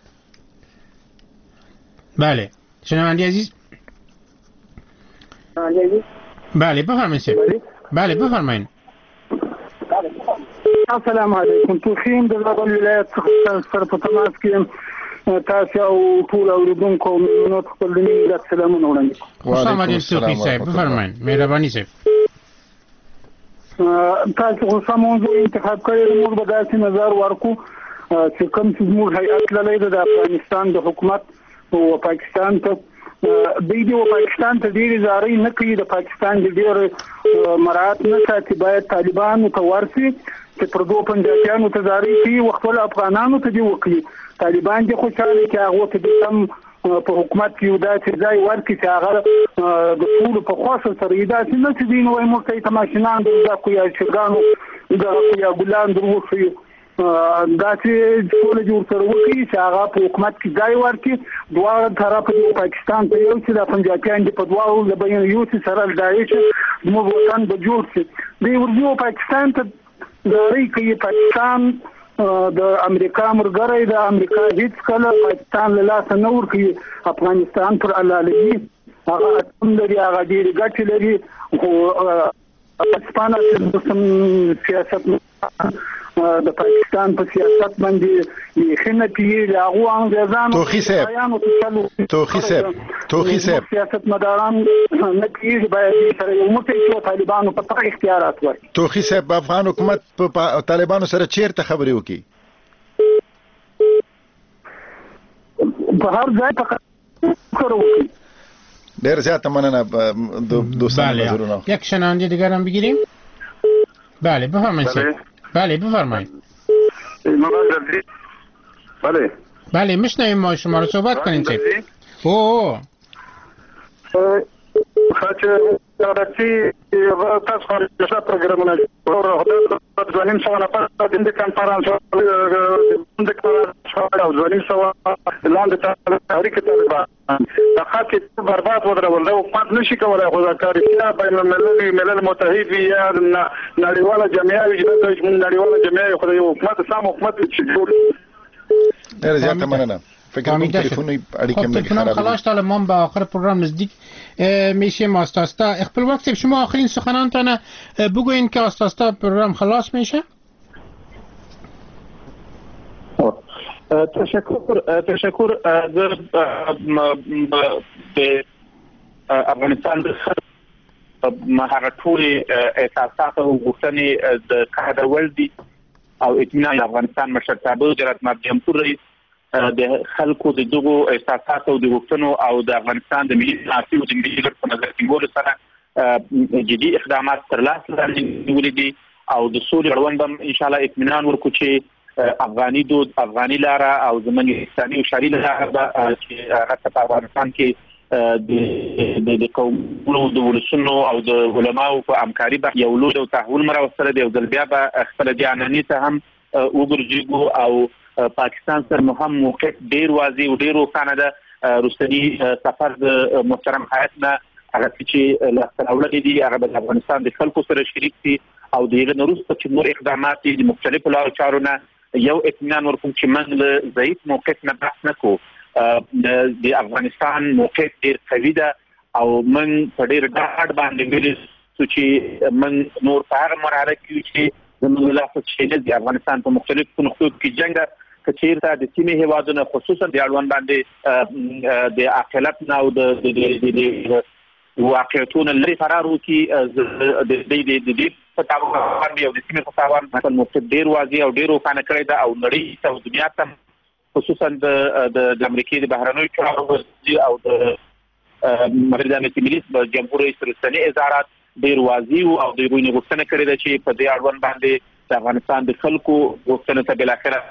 بله شنونده عزیز بله بفرمایید. بله بفرمایید. السلام علیکم توخیم د زابل ولایت څخه سره په تماس کې تاسو او ټول اوریدونکو مینو خپل دې سلامونه وړاندې کوم. خوش آمدید توخی صاحب بفرمایید. مهربانی صاحب. تاسو خو سم موضوع انتخاب کړی موږ به داسې نظر ورکو چې کوم چې موږ هیئت لري د افغانستان د حکومت او پاکستان ته دوی د پاکستان ته ډېری زارۍ نه کوي د پاکستان د ډېر مراعات نه ساتي باید طالبانو ته ورسي چې پر دوه پنځاتیانو ته زارۍ کوي وخت افغانانو ته دی وکړي طالبان دي خوشاله چې هغه ته د سم په حکومت کې یو داسې ځای ورکړي چې هغه د ټولو په خواص سره یې داسې نه چې دین وایي موږ ته تماشینان د کویا چرګانو د کویا ګلان دروخي داسې ټول جوړ سره وکړي چې هغه په حکومت کې ځای ورکړي دواړه طرف د پاکستان ته یو چې د پنځاتیان د په دواړو د بیان یو چې سره دایي چې موږ وطن به جوړ شي دی ورجو پاکستان ته زارۍ کوي پاکستان د امریکا مرګري د امریکا هیڅ کله پاکستان له لاسه نه ورکړي افغانستان پر علالي هغه کوم لري هغه ډېر ګټې لري خو اسپانیا د سیاست د پاکستان په سیاست باندې یې خنه پیږي هغه انګريزانو توخی صاحب توخی صاحب توخی صاحب سیاست مداران نه پیږي باید سره یو متي طالبانو په تر اختیارات ورکړي. توخی صاحب افغان حکومت په طالبانو سره چیرته خبرې وکړي په هر ځای په کارو وکړي. ډېر زیاته مننه دوستان نظرونه. یک شنونده دیگر هم بگیریم. بله بفرمایید. بله بفرمایید. بله بله میشنویم ما شما رو صحبت کنید چه اوه خاطر راسي تاسو خو د پروګرامونو او د ځوانیم سره په دې کانفرنس د کانفرنس او ځوانیم سره لاندې تحریک طالبان د خاطر برباد ودرول او پات نشي کولای خو دا کار چې بین المللي ملل متحد یا نړیواله جمعیت چې د نړیواله جمعیت خو د حکومت سم حکومت چې جوړ ډېر زیاته مننه. فکر کنم تلفنی اړیکه مې خراب خلاص تا ما به آخر پروگرام نزدیک میشه ماستاستا خپل وقت شما آخرین سخنانتان بگوین که آستاستا پروگرام خلاص میشه. تشکر تشکر د افغانستان د هغه ټول احساسات او غوښتنې د کډول دي او اطمینان افغانستان مشرتابه جرات مبدیم پوری د خلکو د دغو احساسات او د غوښتنو او د افغانستان د ملي منافع او د ملي ګټو په نظر کې ګوري سره جدي اقدامات تر لاس لاندې نیولې دي او د سولې اړوند هم ان شاء الله اطمینان ورکو چې افغاني دود افغاني لاره او زمونږ اسلامي او شرعي لاره به چې هغه په افغانستان کې د د قومونو د ولسونو او د علماو په همکاري به یو لوی او تحول مراوستل دی او د بیا به خپل د اناني ته هم وګرځيږي او پاکستان سره مهم موقف ډیر واضح او ډیر روښانه ده. روسنی سفر د محترم حیاتنا هغه چې لاسته راوړل دي هغه د افغانستان د خلکو سره شریک دي او د هغه وروسته چې نور اقدامات دي د مختلفو لارو چارو نه یو اطمینان ورکوم چې موږ له ضعیف موقف نه بحث نکوو. د افغانستان موقف ډیر قوي ده او موږ په ډیر ډاډ باندې ویل چې موږ نور په هغه مرحله کې چې زموږ له څخه د افغانستان په مختلفو نقطو کې جنگ کچیرته د سیمې هیوادونو خصوصا د اړوند باندې د عقلت نه او د واقعیتونو لري قرار وکي د دې د دې په تاوان باندې او د سیمې په تاوان باندې موقف ډیر واضح او ډیر روښانه کړی ده او نړۍ ته او دنیا ته خصوصا د د امریکای د بهرنیو چارو او د مریدانه ملي جمهور رئیس رسنۍ ادارات ډیر واضح او د روینه غوښتنه کړې ده چې په دې اړوند باندې د افغانستان د خلکو غوښتنه ته بل اخر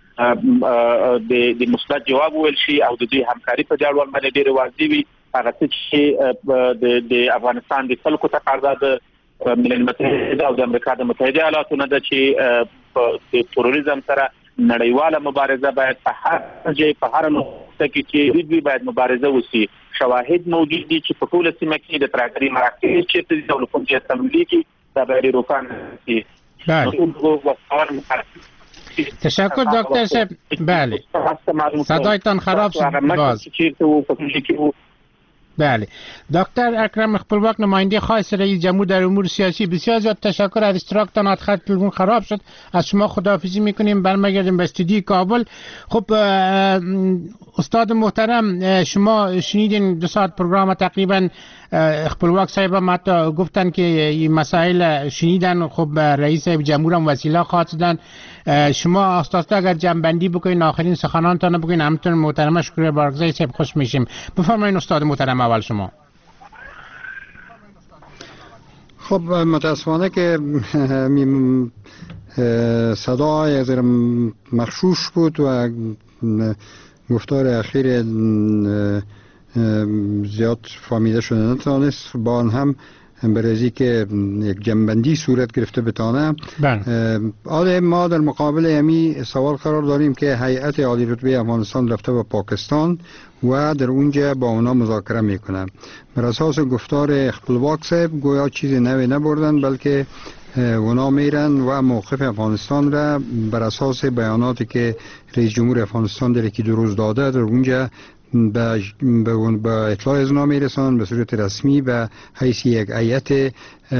د د مثبت جواب ویل شي او د دې همکاري په ډول باندې ډیر واضح وي. هغه چې د د افغانستان د خلکو تقاضا د ملل متحد او د امریکا د متحده ایالاتو نه ده چې د تروریزم سره نړیواله مبارزه باید په هر ځای په هر نقطه کې چې دوی باید مبارزه وشي. شواهد موجود دي چې په ټول سیمه کې د ترهګرۍ مراکز چې د دولت په تمویل کې دا به روکان شي. تشکر دکتر صاحب. بله صدایتان خراب شد باز. بله دکتر اکرم خپلواک نماینده خاص رئیس جمهور در امور سیاسی، بسیار زیاد تشکر از اشتراکتان. از خط تلفن خراب شد، از شما خداحافظی میکنیم، برمیگردیم به استودیوی کابل. خب استاد محترم شما شنیدین دو ساعت پروگرام تقریبا خپلواک صاحب هم حتی گفتن که این مسائل شنیدن. خب رئیس صاحب جمهور هم وسیله خواهد شدن. شما آستاسته اگر جنبندی بکنین آخرین سخنانتان بکنین همتون محترم شکر بارگزای صاحب خوش میشیم. بفرمایید استاد محترم اول شما. خب متاسفانه که صدا یک ذره مخشوش بود و گفتار اخیر زیاد فهمیده شده نتوانست. با آن هم برای که یک جنبندی صورت گرفته بتانه. آده ما در مقابل امی سوال قرار داریم که هیئت عالی رتبه افغانستان رفته به پاکستان و در اونجا با اونا مذاکره میکنن. بر اساس گفتار خپلواک صاحب گویا چیزی نوی نبردن، بلکه اونا میرن و موقف افغانستان را بر اساس بیاناتی که رئیس جمهور افغانستان در یکی دو روز داده در اونجا به به اطلاع از نامه رسان به صورت رسمی به حیث یک هیئت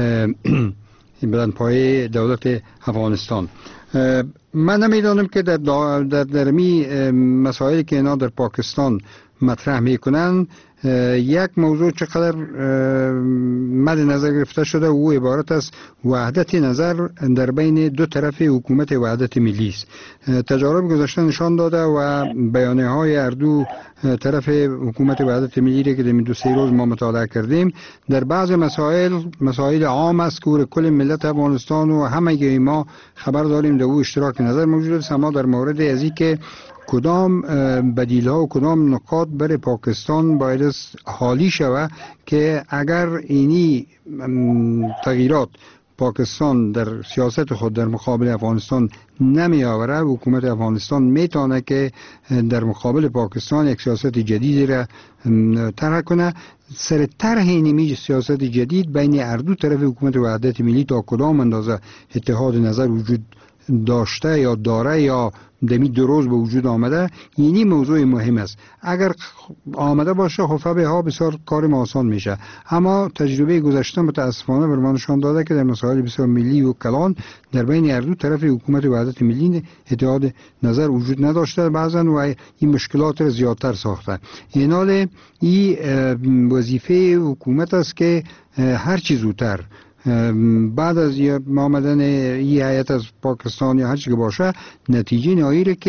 بلندپایه دولت افغانستان. من نمیدانم که در در درمی مسائلی که اینا در پاکستان مطرح میکنن یک موضوع چقدر مد نظر گرفته شده او عبارت از وحدت نظر در بین دو طرف حکومت وحدت ملی است. تجارب گذشته نشان داده و بیانیه های هر دو طرف حکومت وحدت ملی را که در دو سه روز ما مطالعه کردیم در بعض مسائل مسائل عام است که کل ملت افغانستان و همه ما خبر داریم در او اشتراک نظر موجود است. اما در مورد از اینکه کدام بدیل ها و کدام نکات برای پاکستان باید حالی شود که اگر اینی تغییرات پاکستان در سیاست خود در مقابل افغانستان نمی آوره، حکومت افغانستان میتونه که در مقابل پاکستان یک سیاست جدیدی را طرح کنه. سر طرح اینی سیاست جدید بین هر دو طرف حکومت وحدت ملی تا کدام اندازه اتحاد نظر وجود داشته یا داره یا دمی دو روز به وجود آمده، اینی موضوع مهم است. اگر آمده باشه خب به ها بسیار کار ما آسان میشه. اما تجربه گذشته متاسفانه بر ما نشان داده که در مسائل بسیار ملی و کلان در بین هر دو طرف حکومت وحدت ملی اتحاد نظر وجود نداشته بعضا و این مشکلات را زیادتر ساخته. این حال این وظیفه حکومت است که هر چیز زودتر بعد از آمدن این هیئت از پاکستان یا هر چی که باشه نتیجه نهایی که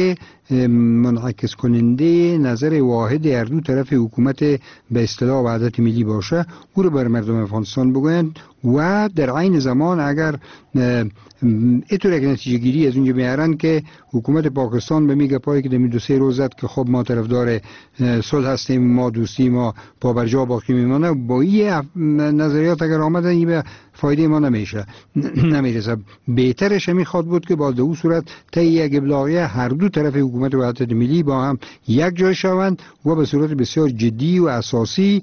منعکس کننده نظر واحد هر دو طرف حکومت به اصطلاح وحدت ملی باشه او رو بر مردم افغانستان بگویند و در عین زمان اگر اینطور یک نتیجه گیری از اونجا میارن که حکومت پاکستان به میگه پایی که دمی دو سه روز زد که خب ما طرفدار صلح هستیم، ما دوستی، ما پا بر جا باقی میمانه، با این نظریات اگر آمدن این به فایده ما نمیشه نمیرسه. بهترش میخواد بود که با دو صورت طی یک ابلاغیه هر دو طرف حکومت وحدت ملی با هم یک جای شوند و به صورت بسیار جدی و اساسی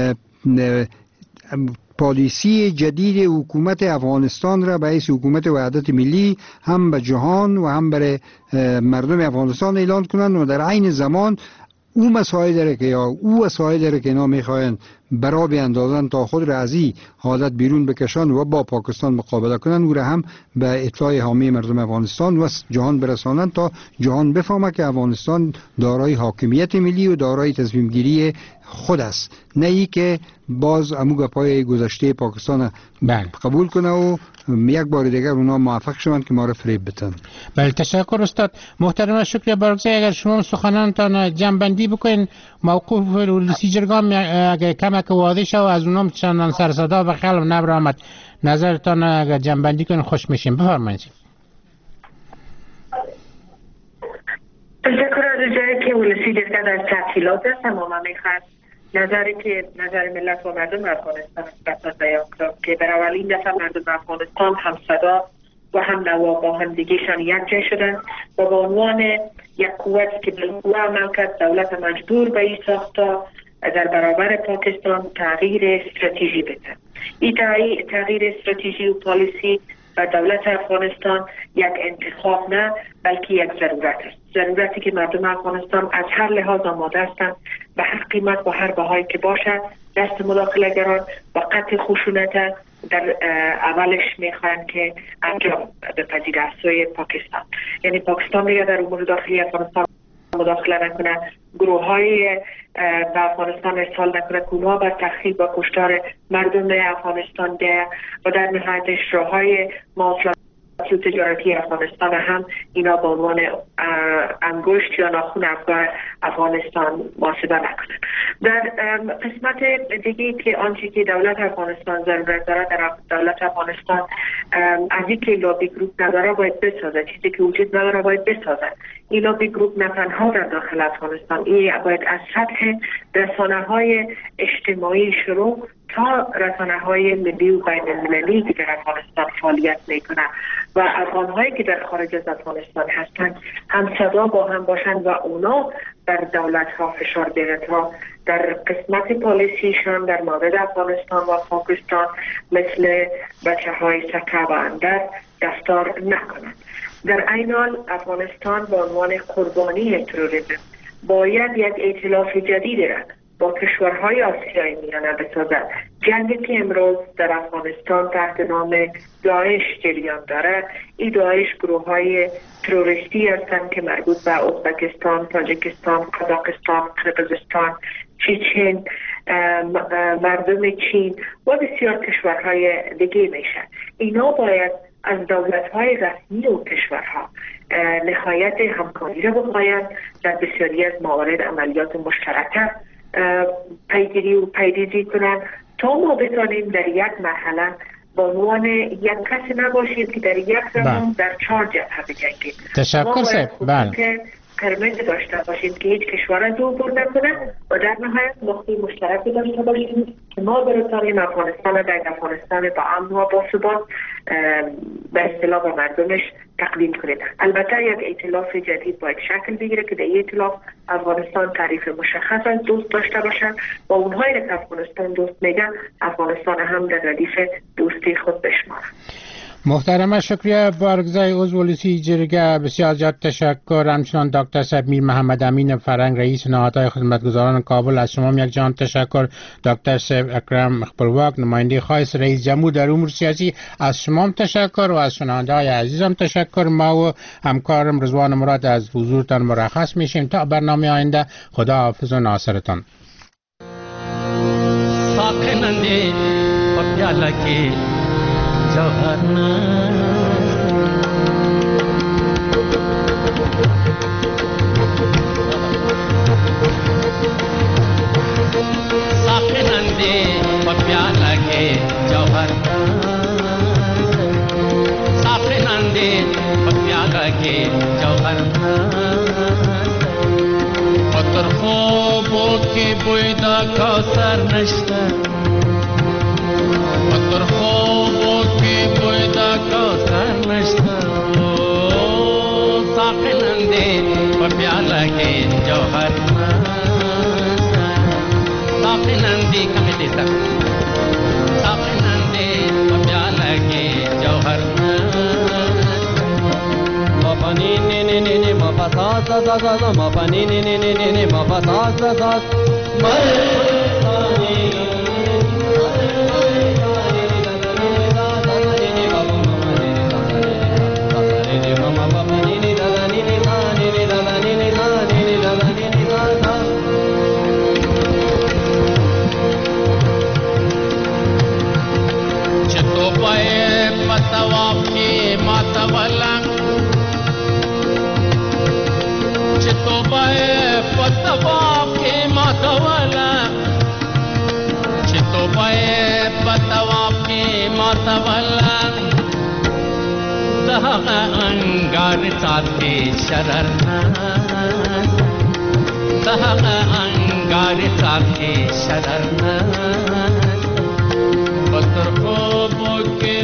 پالیسی جدید حکومت افغانستان را به حیث حکومت وحدت ملی هم به جهان و هم برای مردم افغانستان اعلان کنند و در عین زمان او مسائل داره که یا او وسایل داره که اینا میخواین برا بیاندازن تا خود را از این حالت بیرون بکشن و با پاکستان مقابله کنن او را هم به اطلاع حامی مردم افغانستان و جهان برسانند تا جهان بفهمه که افغانستان دارای حاکمیت ملی و دارای تصمیم گیری خود است، نه ای که باز امو پای گذشته پاکستان قبول کنه و یک بار دیگر اونا موفق شوند که ما را فریب بدن. بله تشکر استاد محترم. شکریه بارگزای. اگر شما سخنانتان جمع‌بندی بکنین موقوف ولسی جرگام اگر کمک واضح شو از اونم چندان سر صدا و خلق نبر آمد نظرتان اگر جمع‌بندی کنین خوش میشیم. بفرمایید. تشکر از جایی که ولسی جرگا در تحصیلات است اما من میخواد نظری که نظر ملت و مردم افغانستان است بیان کنم که بر اولین دفعه مردم افغانستان هم صدا و هم نوا با هم دیگهشان یک جای شدن و با عنوان یک قوت که بالقوه عمل کرد دولت مجبور به این ساختا در برابر پاکستان تغییر استراتژی بده. این تغییر استراتژی و پالیسی و دولت افغانستان یک انتخاب نه بلکه یک ضرورت است. ضرورتی که مردم افغانستان از هر لحاظ آماده هستند به هر قیمت و هر بهایی که باشد دست مداخله گران و قطع خشونت در اولش میخواهند که انجام بپذیره از سوی پاکستان. یعنی پاکستان دیگر در امور داخلی افغانستان مداخله نکنه، گروه های به افغانستان ارسال نکنه، گروه بر تخریب و کشتار مردم افغانستان ده و در نهایتش راه های مواصلات تجارتی افغانستان هم اینا به عنوان انگشت یا ناخن افغانستان محاسبه نکنه. در قسمت دیگه که آنچه که دولت افغانستان ضرورت داره در دولت افغانستان از اینکه لابی گروپ نداره باید بسازه، چیزی که وجود نداره باید بسازه. این لابی گروپ نه تنها در داخل افغانستان، این باید از سطح رسانه های اجتماعی شروع تا رسانه های ملی و بین المللی که در افغانستان فعالیت میکنه و افغانهایی که در خارج از افغانستان هستند هم صدا با هم باشند و اونا در دولت ها فشار بیارند تا در قسمت پالیسیشان در مورد افغانستان و پاکستان مثل بچه های سکه و اندر دستار نکنند. در این حال افغانستان به عنوان قربانی تروریسم باید یک ائتلاف جدید را با کشورهای آسیایی میانه بسازد. جنگی که امروز در افغانستان تحت نام داعش جریان داره، این داعش گروه های تروریستی هستند که مربوط به ازبکستان، تاجیکستان، قزاقستان، قرقیزستان، چچن، مردم چین و بسیار کشورهای دیگه میشن. اینا باید از دولت‌های رسمی و کشورها نهایت همکاری را بخواهند در بسیاری از موارد عملیات مشترکه پیگیری و پیریزی کنند تا ما بتانیم در یک مرحله با عنوان یک کسی نباشیم که در یک زمان در چهار جبهه بجنگیم. تشکر صاحب. بله. قرمز داشته باشیم که هیچ کشور دو بر نکنه و در نهایت نقطه مشترک داشته باشیم که ما برسانیم افغانستان در افغانستان با امن و با ثبات به اصطلاح به مردمش تقدیم کنیم. البته یک ائتلاف جدید باید شکل بگیره که در این ائتلاف افغانستان تعریف مشخص از دوست داشته باشن و اونهایی که افغانستان دوست میگن افغانستان هم در ردیف دوستی خود بشمارن. محترم شکریه بارگزای عضو ولسی جرگه. بسیار زیاد تشکر. همچنان دکتر صاحب میر محمد امین فرنگ رئیس نهادهای خدمتگزاران کابل، از شما یک جان تشکر. دکتر صاحب اکرم خپلواک نماینده خاص رئیس جمهور در امور سیاسی، از شما تشکر و از شنونده‌های عزیزم تشکر. ما و همکارم رضوان مراد از حضورتان مرخص میشیم تا برنامه آینده. خدا حافظ و ناصرتان. जवाना کې جوهر پتر خوبو کې بوی دا کوثر نشته پتر خوبو کې بوی دا کوثر نشته ساقي نن دې په پیاله کې جوهر ساقي نن دې کمې دې ساقي نن دې په پیاله کې جوهر ما ني ني ني ني ما pa sa sa sa sa sa ma pa ni ni ni ni ni ni ma pa sa sa sa ma sa ni पतवाब के मातवाला चितो पाए पतवाब के मातवाला दहा अंगार साथे शररना दहा अंगार साथे शररना पत्र को बोके